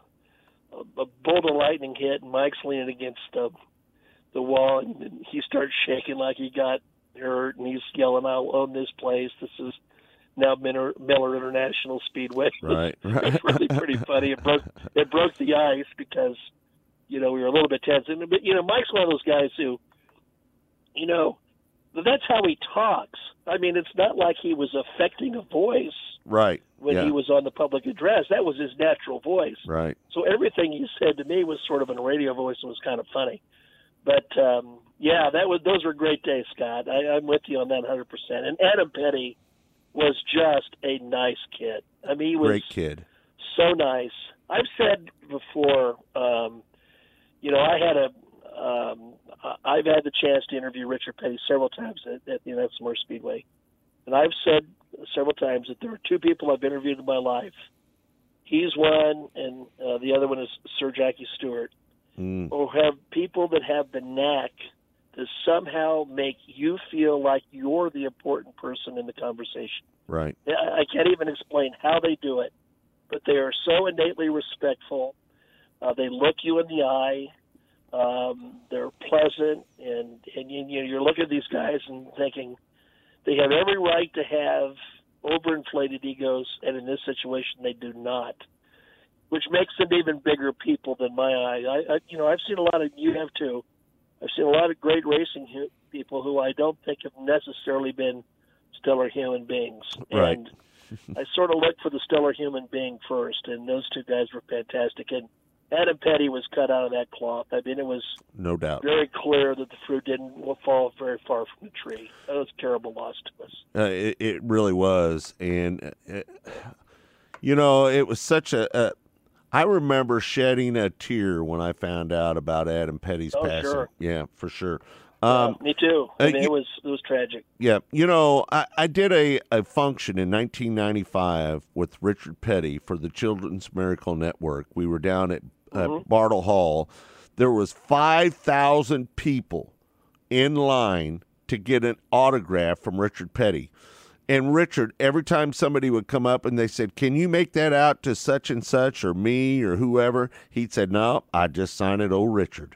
a bolt of lightning hit, and Mike's leaning against the the wall, and he starts shaking like he got hurt, and he's yelling, "I own this place. This is now Miller, Miller International Speedway." Right, right. It's really pretty funny. It broke it broke the ice because, you know, we were a little bit tense. And, but, you know, Mike's one of those guys who, you know, that's how he talks. I mean, it's not like he was affecting a voice Right. when yeah. he was on the public address. That was his natural voice. Right. So everything he said to me was sort of in a radio voice and was kind of funny. But, um, yeah, that was those were great days, Scott. I, I'm with you on that one hundred percent. And Adam Petty was just a nice kid. I mean, he was Great kid. so nice. I've said before, um, you know, I had a, um, I've had the chance to interview Richard Petty several times at, at the United Motor Speedway. And I've said several times that there are two people I've interviewed in my life. He's one, and uh, the other one is Sir Jackie Stewart, Mm. who have people that have the knack to somehow make you feel like you're the important person in the conversation. Right. I I can't even explain how they do it, but they are so innately respectful. Uh, they look you in the eye. Um, they're pleasant, and, and you, you know, you're looking at these guys and thinking they have every right to have overinflated egos, and in this situation, they do not, which makes them even bigger people than my eye. I, I, you know, I've seen a lot of, you have too, I've seen a lot of great racing hu- people who I don't think have necessarily been stellar human beings. Right. And I sort of look for the stellar human being first, and those two guys were fantastic. And Adam Petty was cut out of that cloth. I mean, it was No doubt. very clear that the fruit didn't fall very far from the tree. That was a terrible loss to us. Uh, it, it really was. And, uh, you know, it was such a, a. I remember shedding a tear when I found out about Adam Petty's Oh, passing. sure. Yeah, for sure. Um, Uh, me too. I uh, mean, you- it was it was tragic. Yeah, you know, I, I did a, a function in nineteen ninety-five with Richard Petty for the Children's Miracle Network. We were down at uh, Bartle Hall. There was five thousand people in line to get an autograph from Richard Petty. And Richard, every time somebody would come up and they said, "Can you make that out to such and such or me or whoever?" He'd said, "No, I just signed it, old Richard."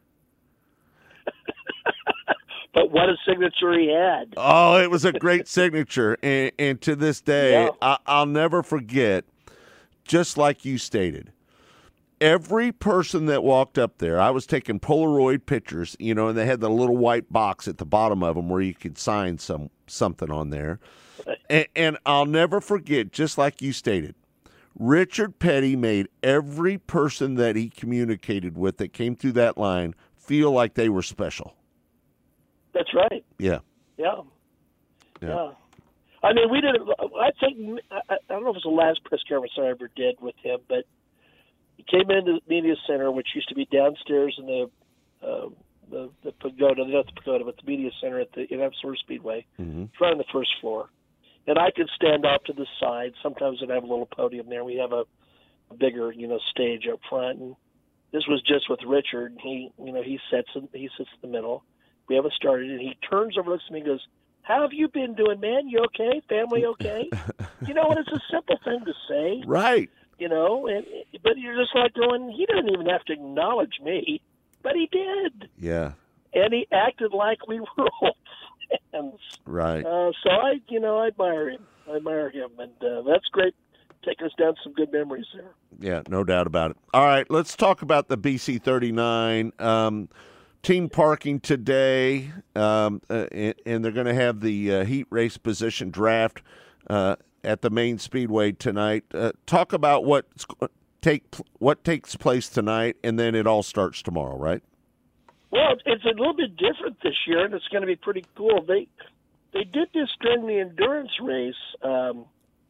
But what a signature he had. Oh, it was a great signature. And, and to this day, Yeah. I, I'll never forget, just like you stated, every person that walked up there, I was taking Polaroid pictures, you know, and they had the little white box at the bottom of them where you could sign some something on there. And, and I'll never forget, just like you stated, Richard Petty made every person that he communicated with that came through that line feel like they were special. That's right. Yeah. Yeah. Yeah. Yeah. I mean, we did. I think I, I don't know if it was the last press conference I ever did with him, but he came into the media center, which used to be downstairs in the uh, the, the pagoda, not the pagoda, but the media center at the Indianapolis Speedway, mm-hmm. right on the first floor. And I could stand off to the side. Sometimes I'd have a little podium there. We have a, a bigger, you know, stage up front. And this was just with Richard. He, you know, he sits in, he sits in the middle. We haven't started, and he turns over, looks at me, and goes, "How have you been doing, man? You okay? Family okay?" You know, and it's a simple thing to say, right? You know, and but you're just like going, he didn't even have to acknowledge me, but he did. Yeah. And he acted like we were old friends. Right. Uh, so I, you know, I admire him. I admire him, and uh, that's great. Taking us down some good memories there. Yeah, no doubt about it. All right, let's talk about the B C thirty-nine. Um, Team parking today, um, uh, and, and they're going to have the uh, heat race position draft uh, at the main speedway tonight. Uh, talk about what take what takes place tonight, and then it all starts tomorrow, right? Well, it's a little bit different this year, and it's going to be pretty cool. They they did this during the endurance race. Um,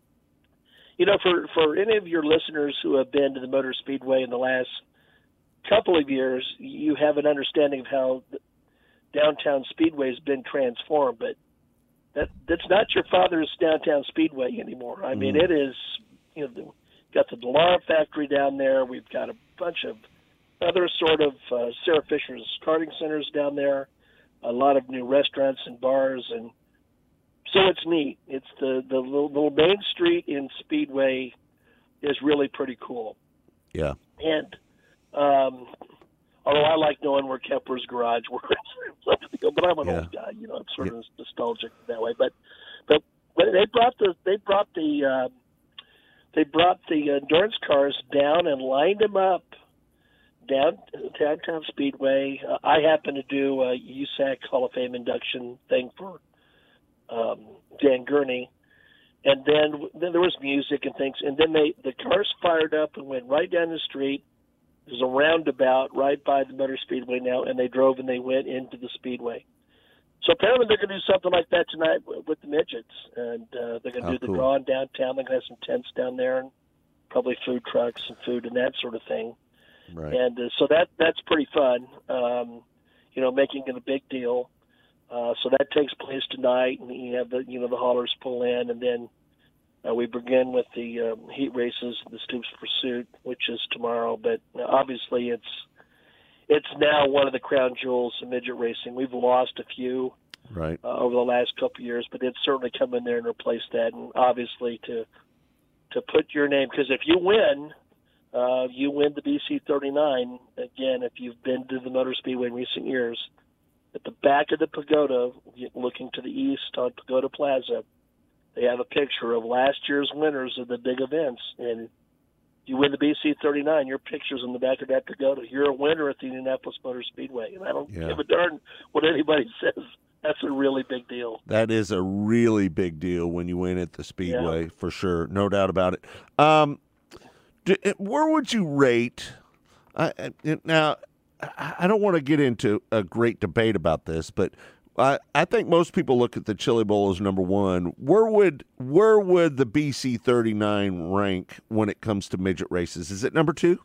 you know, for for any of your listeners who have been to the Motor Speedway in the last couple of years, you have an understanding of how the downtown speedway has been transformed, but that that's not your father's downtown speedway anymore. I mean, Mm. it is, you know, the, got the Delara factory down there. We've got a bunch of other sort of uh, Sarah Fisher's karting centers down there, a lot of new restaurants and bars, and so it's neat. It's the, the little, little main street in Speedway is really pretty cool. Yeah. And Um, although I like knowing where Kepler's garage was, but I'm an Yeah. old guy, you know. I'm sort of nostalgic that way. But, but but they brought the they brought the uh, they brought the endurance cars down and lined them up down downtown Speedway. Uh, I happened to do a U S A C Hall of Fame induction thing for um, Dan Gurney. And then, then there was music and things, and then they the cars fired up and went right down the street. There's a roundabout right by the Motor Speedway now, and they drove and they went into the Speedway. So apparently they're going to do something like that tonight with, with the midgets, and uh, they're going to Oh, do the cool. draw in downtown. They're going to have some tents down there and probably food trucks and food and that sort of thing. Right. And uh, so that that's pretty fun, um, you know, making it a big deal. Uh, so that takes place tonight, and you have the you know the haulers pull in, and then uh, we begin with the um, heat races, the Stoops Pursuit, which is tomorrow. But uh, obviously, it's it's now one of the crown jewels of midget racing. We've lost a few Right. uh, over the last couple of years, but it's certainly come in there and replaced that. And obviously, to to put your name, because if you win. Uh, you win the B C thirty-nine. Again, if you've been to the Motor Speedway in recent years, at the back of the pagoda, looking to the east on Pagoda Plaza, they have a picture of last year's winners of the big events. And you win the B C thirty-nine, your picture's on the back of that pagoda. You're a winner at the Indianapolis Motor Speedway. And I don't Yeah. give a darn what anybody says. That's a really big deal. That is a really big deal when you win at the Speedway, for sure. No doubt about it. Um, d- where would you rate I, I- now, I I don't want to get into a great debate about this, but I, I think most people look at the Chili Bowl as number one. Where would where would the B C thirty-nine rank when it comes to midget races? Is it number two?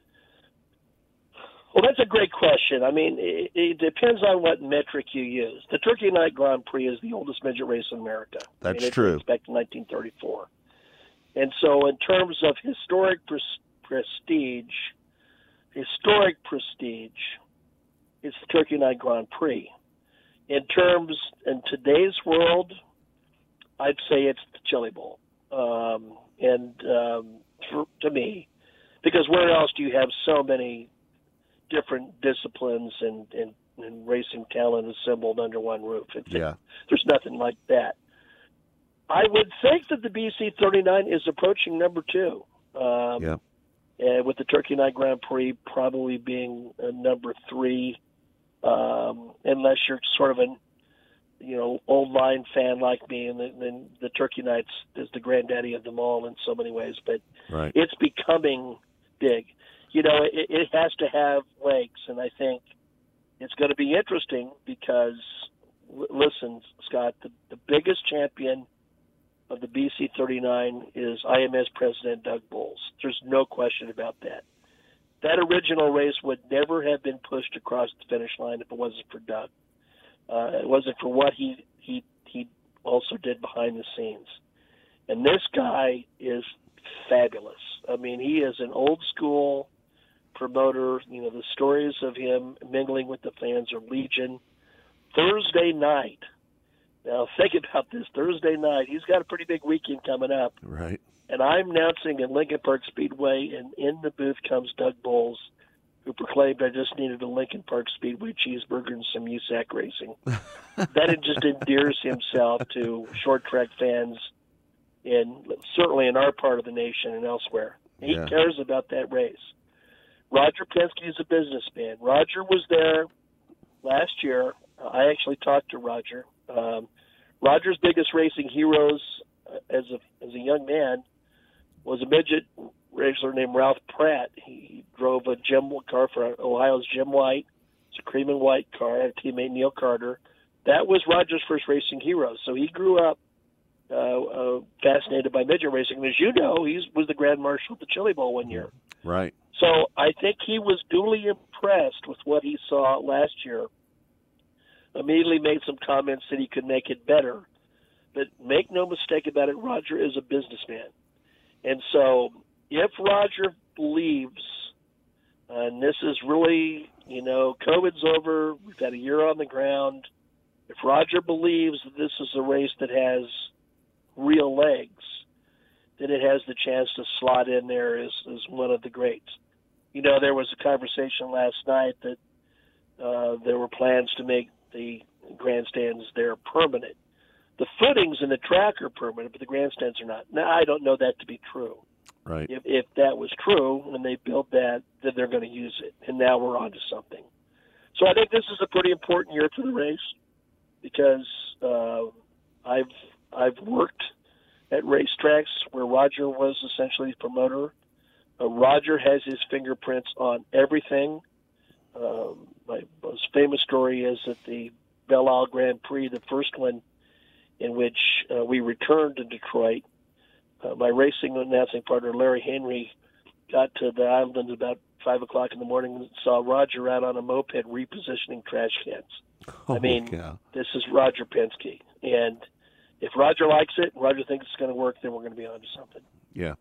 Well, that's a great question. I mean, it, it depends on what metric you use. The Turkey Night Grand Prix is the oldest midget race in America. That's I mean, it true. dates back to nineteen thirty-four. And so in terms of historic pres- prestige, historic prestige, it's the Turkey Night Grand Prix. In terms, in today's world, I'd say it's the Chili Bowl. Um, and um, for, to me, because where else do you have so many different disciplines and, and, and racing talent assembled under one roof? It's, Yeah. There's nothing like that. I would think that the B C thirty-nine is approaching number two. Um, Yeah. and with the Turkey Night Grand Prix probably being uh, number three, um, unless you're sort of an, you know, old line fan like me, and then the Turkey Nights is the granddaddy of them all in so many ways. But right. it's becoming big. You know, it, it has to have legs, and I think it's going to be interesting because, l- listen, Scott, the, the biggest champion of the B C thirty-nine is I M S President Doug Boles. There's no question about that. That original race would never have been pushed across the finish line if it wasn't for Doug. Uh, it wasn't for what he, he he also did behind the scenes. And this guy is fabulous. I mean, he is an old school promoter. You know, the stories of him mingling with the fans are legion. Thursday night. Now, think about this. Thursday night, he's got a pretty big weekend coming up. Right. And I'm announcing at Lincoln Park Speedway, and in the booth comes Doug Boles, who proclaimed I just needed a Lincoln Park Speedway cheeseburger and some U S A C racing. That it just endears himself to short track fans, in certainly in our part of the nation and elsewhere. He Yeah. cares about that race. Roger Penske is a businessman. Roger was there last year. I actually talked to Roger. Um, Roger's biggest racing heroes uh, as a as a young man was a midget racer named Ralph Pratt. He drove a Jim car for Ohio's Jim White. It's a cream and white car. Had a teammate Neil Carter. That was Roger's first racing hero. So he grew up uh, uh, fascinated by midget racing. And as you know, he was the Grand Marshal at the Chili Bowl one year. Right. So I think he was duly impressed with what he saw last year. Immediately made some comments that he could make it better. But make no mistake about it, Roger is a businessman. And so if Roger believes, and this is really, you know, COVID's over, we've had a year on the ground, if Roger believes that this is a race that has real legs, then it has the chance to slot in there as, as one of the greats. You know, there was a conversation last night that uh, there were plans to make the grandstands there permanent. The footings in the track are permanent, but the grandstands are not. Now, I don't know that to be true. Right. If, if that was true, and they built that, then they're going to use it. And now we're on to something. So I think this is a pretty important year for the race because uh, I've I've worked at racetracks where Roger was essentially the promoter. Uh, Roger has his fingerprints on everything. Um, my most famous story is at the Belle Isle Grand Prix, the first one in which uh, we returned to Detroit. Uh, my racing announcing partner, Larry Henry, got to the island about five o'clock in the morning and saw Roger out on a moped repositioning trash cans. Oh, I mean, yeah. This is Roger Penske. And if Roger likes it, Roger thinks it's going to work, then we're going to be on to something. Yeah.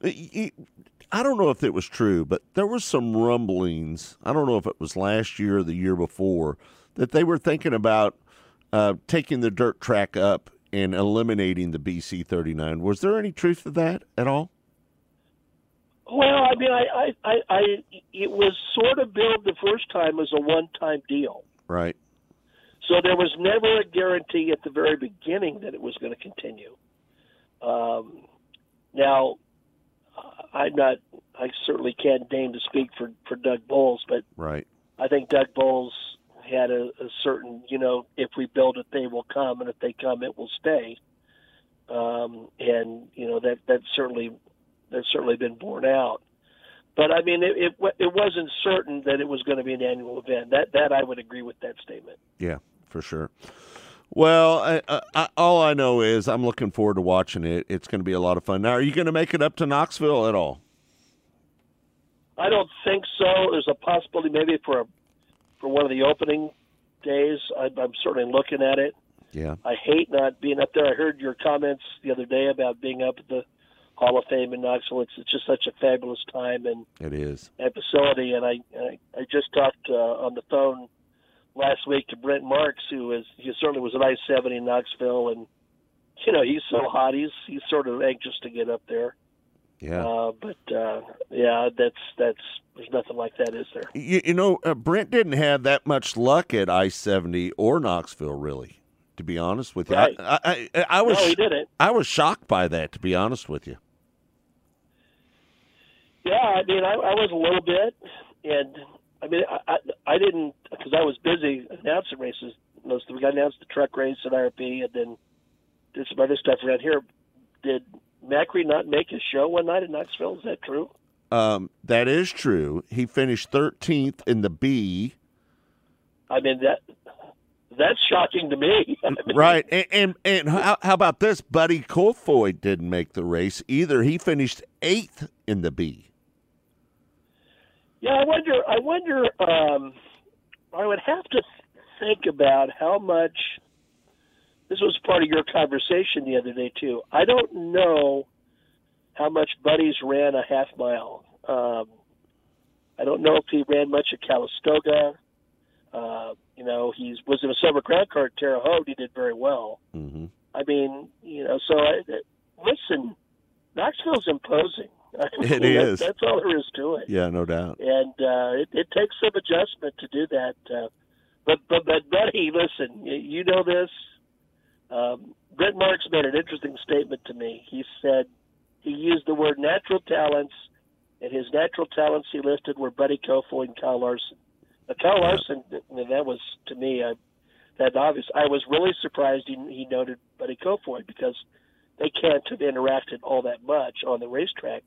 I don't know if it was true, but there was some rumblings. I don't know if it was last year or the year before that they were thinking about uh, taking the dirt track up and eliminating the B C thirty-nine. Was there any truth to that at all? Well, I mean, I, I, I, I it was sort of billed the first time as a one-time deal. Right. So there was never a guarantee at the very beginning that it was going to continue. Um, now, I'm not. I certainly can't deign to speak for, for Doug Boles, but right. I think Doug Boles had a, a certain, you know, if we build it, they will come, and if they come, it will stay. Um, and you know that that certainly that's certainly been borne out. But I mean, it, it it wasn't certain that it was going to be an annual event. That that I would agree with that statement. Yeah, for sure. Well, I, I, all I know is I'm looking forward to watching it. It's going to be a lot of fun. Now, are you going to make it up to Knoxville at all? I don't think so. There's a possibility maybe for a, for one of the opening days. I, I'm certainly looking at it. Yeah. I hate not being up there. I heard your comments the other day about being up at the Hall of Fame in Knoxville. It's, it's just such a fabulous time and it is that facility. And I I, I just talked uh, on the phone last week to Brent Marks, who is he certainly was at I seventy in Knoxville, and you know he's so hot. He's he's sort of anxious to get up there. Yeah. Uh, but uh, yeah, that's that's there's nothing like that, is there? You, you know, uh, Brent didn't have that much luck at I seventy or Knoxville, really. To be honest with you, right. I, I, I, I was no, he didn't. I was shocked by that. To be honest with you. Yeah, I mean, I, I was a little bit, and I mean, I I, I didn't because I was busy announcing races most we got announced the truck race at I R P, and then did some other stuff around here. Did Macri not make a show one night in Knoxville? Is that true? Um, that is true. He finished thirteenth in the B. I mean, that that's shocking to me. I mean, Right. And and, and how, how about this? Buddy Kofoid didn't make the race either. He finished eighth in the B. Yeah, I wonder. I wonder. Um, I would have to think about how much. This was part of your conversation the other day too. I don't know how much Buddy's ran a half mile. Um, I don't know if he ran much at Calistoga. Uh, you know, he was in a summer ground car at Terre Haute. He did very well. Mm-hmm. I mean, you know, so I, listen, Knoxville's imposing. I mean, It is. That's all there is to it. Yeah, no doubt. And uh, it, it takes some adjustment to do that. Uh, but, but, but, Buddy, listen, you, you know this. Um, Brent Marks made an interesting statement to me. He said he used the word natural talents, and his natural talents he listed were Buddy Kofoid and Kyle Larson. Now, Kyle Larson, I mean, that was, to me, I, that obvious. I was really surprised he, he noted Buddy Kofoid because they can't have interacted all that much on the racetrack.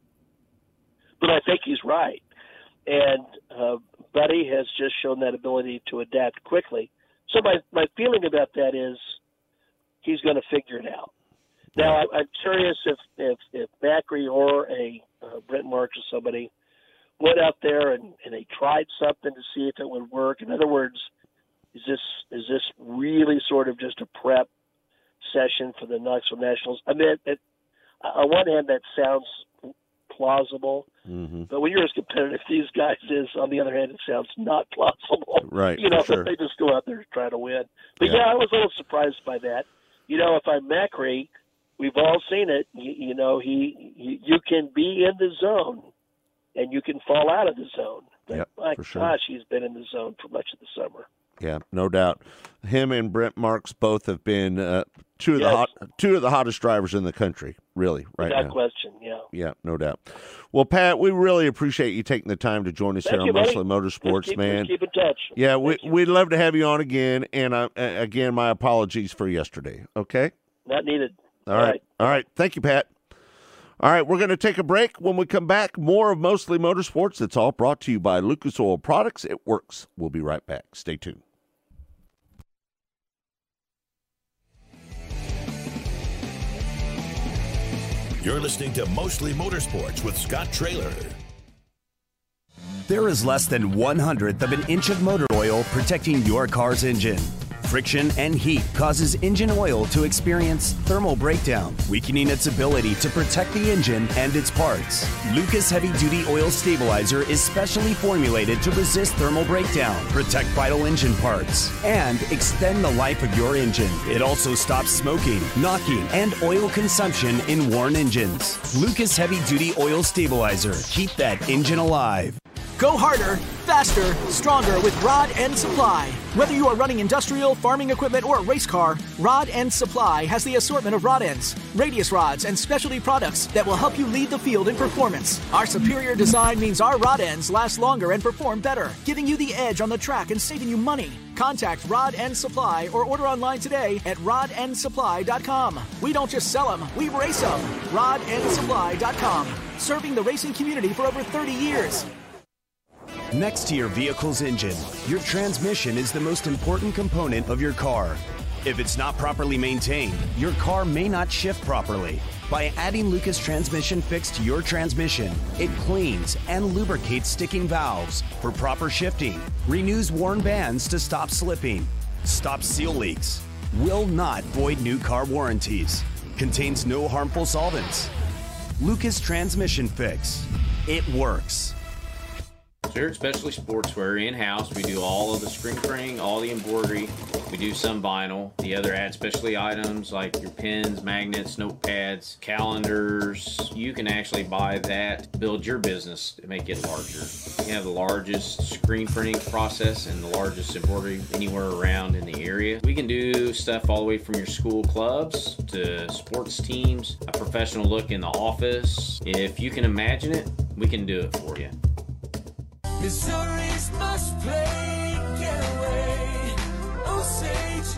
But I think he's right. And uh, Buddy has just shown that ability to adapt quickly. So my, my feeling about that is he's going to figure it out. Now, I, I'm curious if, if, if Macri or a uh, Brent Marks or somebody went out there and, and they tried something to see if it would work. In other words, is this is this really sort of just a prep session for the Knoxville Nationals? I mean, it, it, on one hand, that sounds plausible, mm-hmm. but when you're as competitive as these guys is, on the other hand, it sounds not plausible. Right, You know, for sure. they just go out there to try to win. But Yeah. yeah, I was a little surprised by that. You know, if I'm Macri, we've all seen it. You, you know, he, he you can be in the zone, and you can fall out of the zone. But Yep, my for sure. gosh, he's been in the zone for much of the summer. Yeah, no doubt. Him and Brent Marks both have been uh, two of the Yes. hot, two of the hottest drivers in the country, really, right Without now. question, yeah. Yeah, no doubt. Well, Pat, we really appreciate you taking the time to join us Thank here on you, buddy. Mostly Motorsports, Let's keep, man. let's keep in touch. Yeah, we, we'd love to have you on again. And uh, again, my apologies for yesterday. Okay? Not needed. All right. All right. Thank you, Pat. All right, we're going to take a break. When we come back, more of Mostly Motorsports. It's all brought to you by Lucas Oil Products. It works. We'll be right back. Stay tuned. You're listening to Mostly Motorsports with Scott Traylor. There is less than one hundredth of an inch of motor oil protecting your car's engine. Friction and heat causes engine oil to experience thermal breakdown, weakening its ability to protect the engine and its parts. Lucas Heavy Duty Oil Stabilizer is specially formulated to resist thermal breakdown, protect vital engine parts, and extend the life of your engine. It also stops smoking, knocking, and oil consumption in worn engines. Lucas Heavy Duty Oil Stabilizer. Keep that engine alive. Go harder, faster, stronger with Rod End Supply. Whether you are running industrial, farming equipment, or a race car, Rod End Supply has the assortment of rod ends, radius rods, and specialty products that will help you lead the field in performance. Our superior design means our rod ends last longer and perform better, giving you the edge on the track and saving you money. Contact Rod End Supply or order online today at rod end supply dot com. We don't just sell them, we race them. rod end supply dot com. Serving the racing community for over thirty years. Next to your vehicle's engine, your transmission is the most important component of your car. If it's not properly maintained, your car may not shift properly. By adding Lucas Transmission Fix to your transmission, it cleans and lubricates sticking valves for proper shifting, renews worn bands to stop slipping, stops seal leaks, will not void new car warranties, contains no harmful solvents. Lucas Transmission Fix. It works. Here at Specialty Sportswear in-house, we do all of the screen printing, all the embroidery. We do some vinyl. The other ad specialty items like your pins, magnets, notepads, calendars. You can actually buy that, build your business to make it larger. We have the largest screen printing process and the largest embroidery anywhere around in the area. We can do stuff all the way from your school clubs to sports teams, a professional look in the office. If you can imagine it, we can do it for you. Missouri's must play getaway. Osage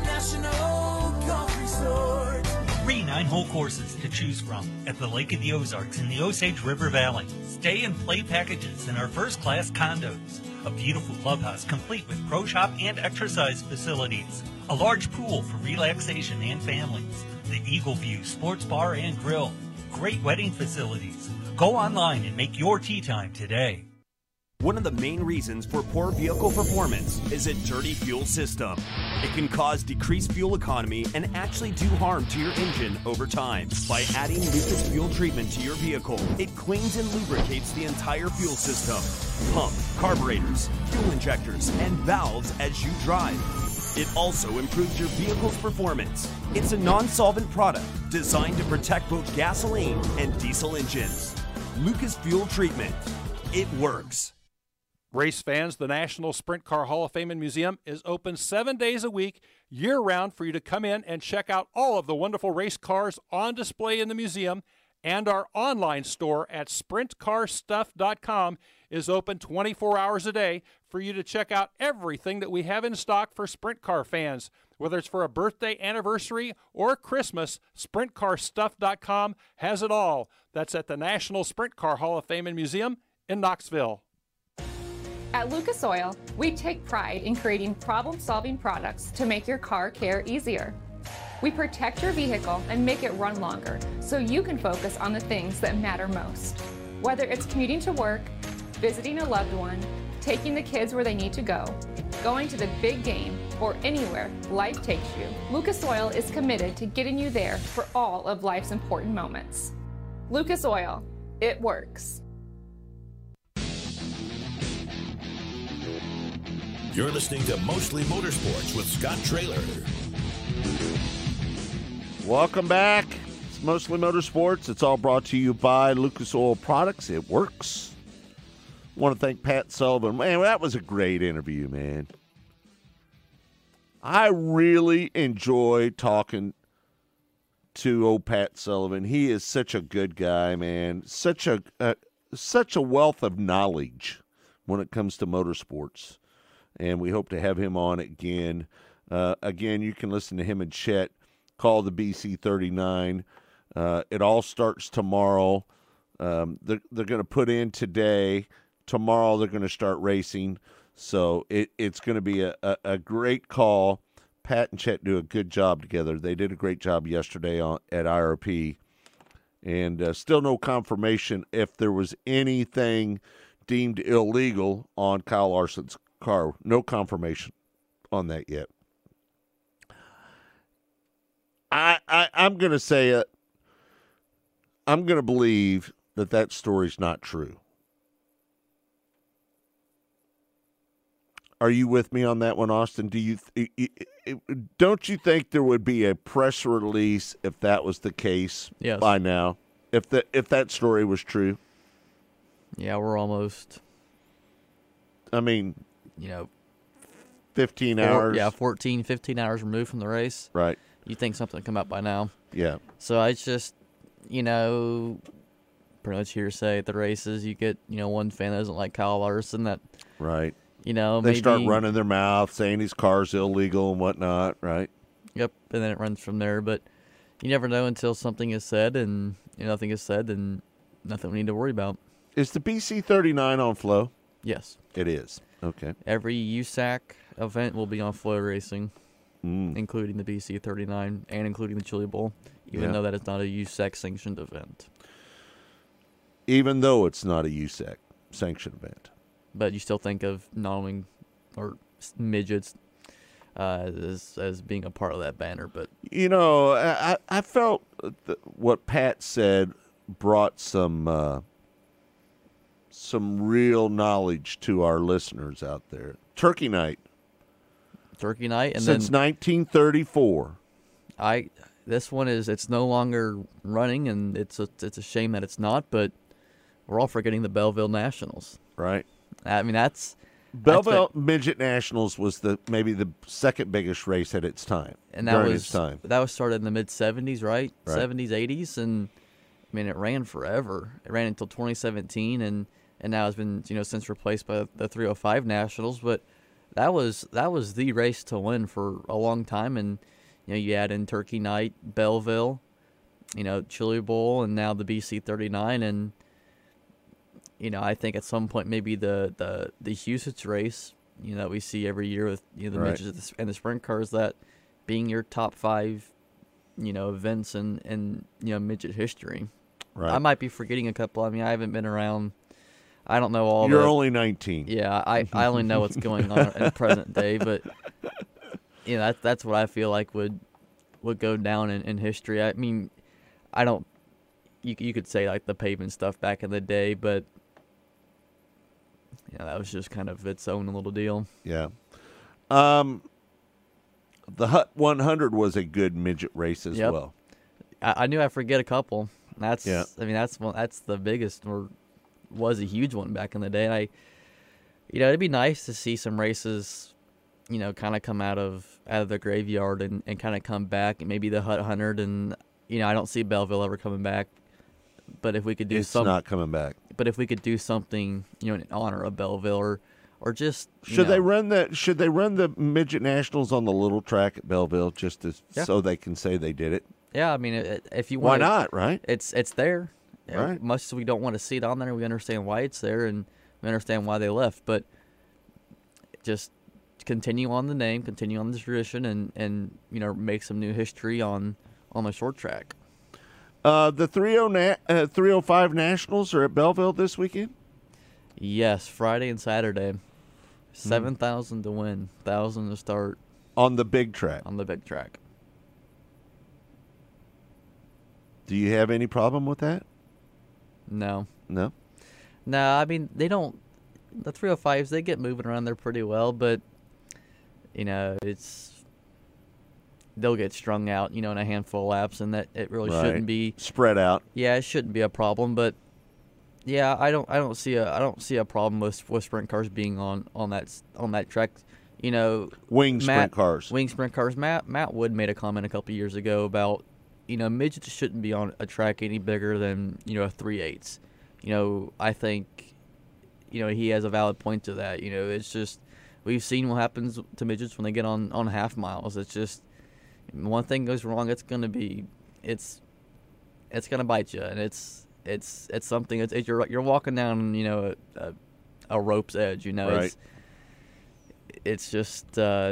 nine-hole courses to choose from at the Lake of the Ozarks in the Osage River Valley. Stay and play packages in our first-class condos. A beautiful clubhouse complete with pro shop and exercise facilities. A large pool for relaxation and families. The Eagle View Sports Bar and Grill. Great wedding facilities. Go online and make your tee time today. One of the main reasons for poor vehicle performance is a dirty fuel system. It can cause decreased fuel economy and actually do harm to your engine over time. By adding Lucas Fuel Treatment to your vehicle, it cleans and lubricates the entire fuel system. Pump, carburetors, fuel injectors, and valves as you drive. It also improves your vehicle's performance. It's a non-solvent product designed to protect both gasoline and diesel engines. Lucas Fuel Treatment. It works. Race fans, the National Sprint Car Hall of Fame and Museum is open seven days a week, year-round, for you to come in and check out all of the wonderful race cars on display in the museum, and our online store at sprint car stuff dot com is open twenty-four hours a day for you to check out everything that we have in stock for sprint car fans. Whether it's for a birthday, anniversary, or Christmas, sprint car stuff dot com has it all. That's at the National Sprint Car Hall of Fame and Museum in Knoxville. At Lucas Oil, we take pride in creating problem-solving products to make your car care easier. We protect your vehicle and make it run longer so you can focus on the things that matter most. Whether it's commuting to work, visiting a loved one, taking the kids where they need to go, going to the big game, or anywhere life takes you, Lucas Oil is committed to getting you there for all of life's important moments. Lucas Oil, it works. You're listening to Mostly Motorsports with Scott Traylor. Welcome back. It's Mostly Motorsports. It's all brought to you by Lucas Oil Products. It works. I want to thank Pat Sullivan. Man, that was a great interview, man. I really enjoy talking to old Pat Sullivan. He is such a good guy, man. Such a uh, such a wealth of knowledge when it comes to motorsports. And we hope to have him on again. Uh, again, you can listen to him and Chet call the B C thirty-nine. Uh, it all starts tomorrow. Um, they're they're going to put in today. Tomorrow they're going to start racing. So it, it's going to be a, a, a great call. Pat and Chet do a good job together. They did a great job yesterday on, at I R P. And uh, still no confirmation if there was anything deemed illegal on Kyle Larson's car. No confirmation on that yet. I, I I'm going to say it. I'm going to believe that that story's not true. Are you with me on that one, Austin? Do you th- don't you think there would be a press release if that was the case yes. by now? If that if that story was true? Yeah, we're almost. I mean, you know, fifteen four, hours. Yeah, fourteen, fifteen hours removed from the race. Right. You think something would come out by now? Yeah. So it's just, you know, pretty much hearsay at the races. You get, you know, one fan that doesn't like Kyle Larson that. Right. You know, they maybe, start running their mouth, saying his car's illegal and whatnot, right? Yep, and then it runs from there. But you never know until something is said, and you know, nothing is said, then nothing we need to worry about. Is the B C thirty-nine on Flow? Yes. It is. Okay. Every U S A C event will be on Flow Racing, mm. including the B C thirty-nine and including the Chili Bowl, even yeah. though that is not a U S A C sanctioned event. Even though it's not a U S A C sanctioned event. But you still think of non or midgets uh, as as being a part of that banner. But you know, I I felt that what Pat said brought some uh, some real knowledge to our listeners out there. Turkey Night. Turkey Night, and since then, nineteen thirty-four. I this one is it's no longer running, and it's a it's a shame that it's not. But we're all forgetting the Belleville Nationals, right? I mean, that's Belleville that's Midget Nationals was the maybe the second biggest race at its time. And that during was its time. that was started in the mid seventies, right? right? seventies, eighties, and I mean, it ran forever. It ran until twenty seventeen, and and now it's been you know since replaced by the three oh five Nationals. But that was that was the race to win for a long time, and you know you add in Turkey Night, Belleville, you know, Chili Bowl and now the B C thirty-nine. And, you know, I think at some point maybe the, the, the Huset's race, you know, that we see every year with, you know, the Right. midgets and the sprint cars, that being your top five, you know, events in, in you know, midget history. Right. I might be forgetting a couple. I mean, I haven't been around. I don't know all You're the, only nineteen. Yeah, I, I only know what's going on in present day, but you know, that, that's what I feel like would would go down in, in history. I mean, I don't. You you could say like the pavement stuff back in the day, but yeah, that was just kind of its own little deal. Yeah. Um, the Hut one hundred was a good midget race as Yep. well. I, I knew I'd forget a couple. That's Yeah. I mean that's one that's the biggest or was a huge one back in the day. And I, you know, it'd be nice to see some races, you know, kind of come out of out of the graveyard and, and kind of come back. And maybe the Hut one hundred, and you know, I don't see Belleville ever coming back. But if we could do It's something, not coming back. But if we could do something, you know, in honor of Belleville, or or just you Should they know, run the Should they run the midget nationals on the little track at Belleville just to, Yeah. so they can say they did it? Yeah, I mean, it, if you Why want, not, right? It's it's there. You know, Right. Much as we don't want to see it on there, we understand why it's there, and we understand why they left. But just continue on the name, continue on the tradition, and, and you know, make some new history on on the short track. Uh, the three oh five Nationals are at Belleville this weekend? Yes, Friday and Saturday. seven thousand to win, one thousand to start. On the big track? On the big track. Do you have any problem with that? No. No? No, I mean, they don't. The three oh fives, they get moving around there pretty well, but, you know, it's. They'll get strung out, you know, in a handful of laps, and that it really Right. shouldn't be spread out. Yeah, it shouldn't be a problem, but yeah, I don't, I don't see a, I don't see a problem with, with sprint cars being on, on that on that track. You know, Wing Matt- sprint cars. Wing sprint cars. Matt Matt Wood made a comment a couple years ago about, you know, midgets shouldn't be on a track any bigger than, you know, a three eighths. You know, I think, you know, he has a valid point to that. You know, it's just we've seen what happens to midgets when they get on, on half miles. It's just one thing goes wrong, it's gonna be, it's, it's gonna bite you, and it's, it's, it's something. It's, it's you're you're walking down, you know, a, a, a rope's edge. You know, Right. it's, it's just, uh,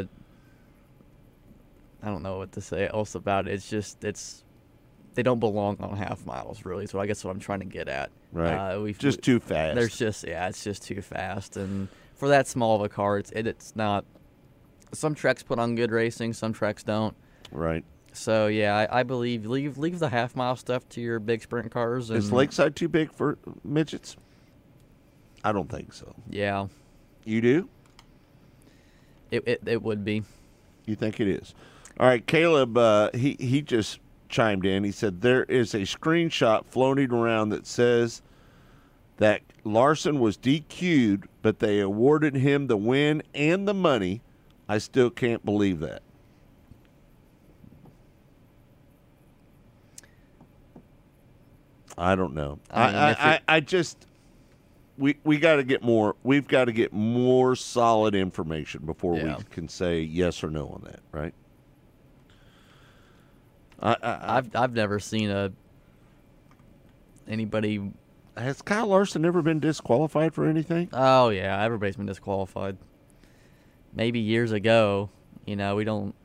I don't know what to say else about it. It's just, it's, they don't belong on half miles, really. So I guess what I'm trying to get at. Right. Uh, we've, Just too fast. There's just, yeah, it's just too fast, and for that small of a car, it's, it, it's not. Some tracks put on good racing, some tracks don't. Right. So yeah, I, I believe leave leave the half mile stuff to your big sprint cars. And, Is Lakeside too big for midgets? I don't think so. Yeah. You do? It it, it would be. You think it is? All right, Caleb, uh, he, he just chimed in. He said there is a screenshot floating around that says that Larson was D Q'd, but they awarded him the win and the money. I still can't believe that. I don't know. I I, mean, I, if I, it- I just we we got to get more. We've got to get more solid information before Yeah. we can say yes or no on that, right? I, I, I've I've never seen a anybody. Has Kyle Larson ever been disqualified for anything? Oh yeah, everybody's been disqualified. Maybe years ago, you know, we don't.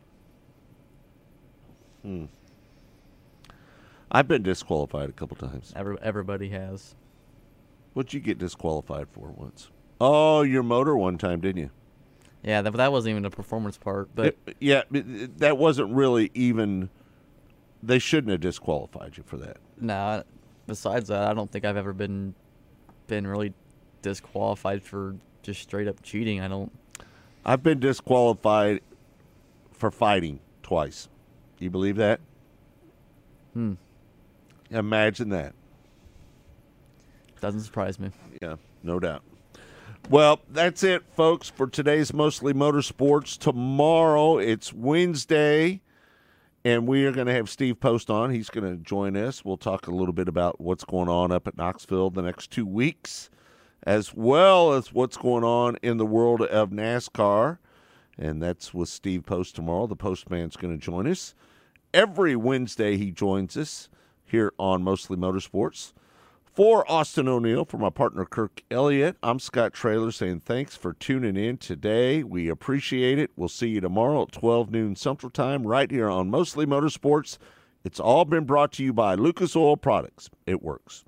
Hmm. I've been disqualified a couple times. Every, everybody has. What'd you get disqualified for once? Oh, your motor one time, didn't you? Yeah, that, that wasn't even a performance part, but It- yeah, it- it- that wasn't really even. They shouldn't have disqualified you for that. no. Besides that, I don't think I've ever been been really disqualified for just straight up cheating. I don't. I've been disqualified for fighting twice. You believe that? Hmm. Imagine that. Doesn't surprise me. Yeah, no doubt. Well, that's it, folks, for today's Mostly Motorsports. Tomorrow, it's Wednesday, and we are going to have Steve Post on. He's going to join us. We'll talk a little bit about what's going on up at Knoxville the next two weeks, as well as what's going on in the world of NASCAR. And that's with Steve Post tomorrow. The Postman's going to join us. Every Wednesday he joins us here on Mostly Motorsports. For Austin O'Neill, for my partner Kirk Elliott, I'm Scott Traylor saying thanks for tuning in today. We appreciate it. We'll see you tomorrow at twelve noon Central Time right here on Mostly Motorsports. It's all been brought to you by Lucas Oil Products. It works.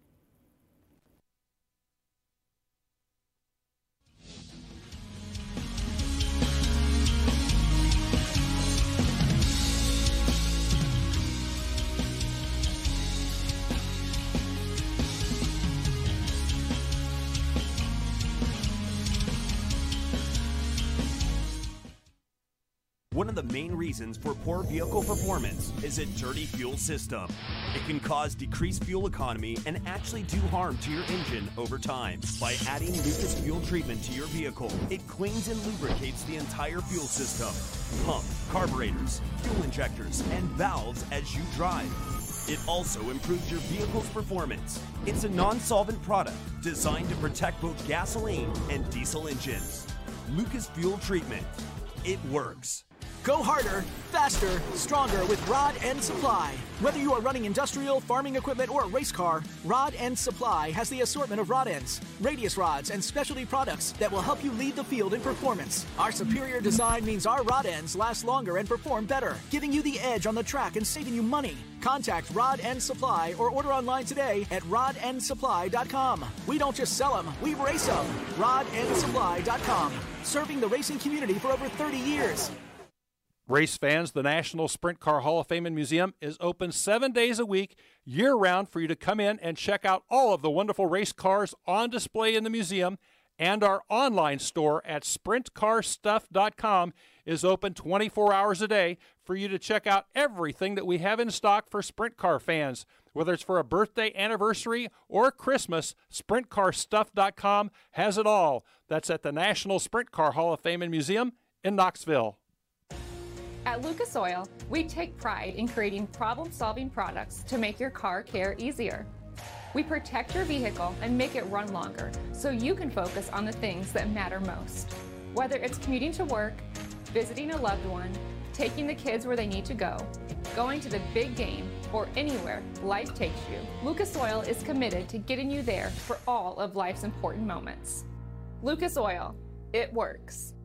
One of the main reasons for poor vehicle performance is a dirty fuel system. It can cause decreased fuel economy and actually do harm to your engine over time. By adding Lucas Fuel Treatment to your vehicle, it cleans and lubricates the entire fuel system, pump, carburetors, fuel injectors, and valves as you drive. It also improves your vehicle's performance. It's a non-solvent product designed to protect both gasoline and diesel engines. Lucas Fuel Treatment. It works. Go harder, faster, stronger with Rod End Supply. Whether you are running industrial, farming equipment, or a race car, Rod End Supply has the assortment of rod ends, radius rods, and specialty products that will help you lead the field in performance. Our superior design means our rod ends last longer and perform better, giving you the edge on the track and saving you money. Contact Rod End Supply or order online today at rod end supply dot com. We don't just sell them, we race them. rod end supply dot com. Serving the racing community for over thirty years. Race fans, the National Sprint Car Hall of Fame and Museum is open seven days a week, year-round, for you to come in and check out all of the wonderful race cars on display in the museum, and our online store at sprint car stuff dot com is open twenty-four hours a day for you to check out everything that we have in stock for sprint car fans. Whether it's for a birthday, anniversary, or Christmas, sprint car stuff dot com has it all. That's at the National Sprint Car Hall of Fame and Museum in Knoxville. At Lucas Oil, we take pride in creating problem-solving products to make your car care easier. We protect your vehicle and make it run longer so you can focus on the things that matter most. Whether it's commuting to work, visiting a loved one, taking the kids where they need to go, going to the big game, or anywhere life takes you, Lucas Oil is committed to getting you there for all of life's important moments. Lucas Oil, it works.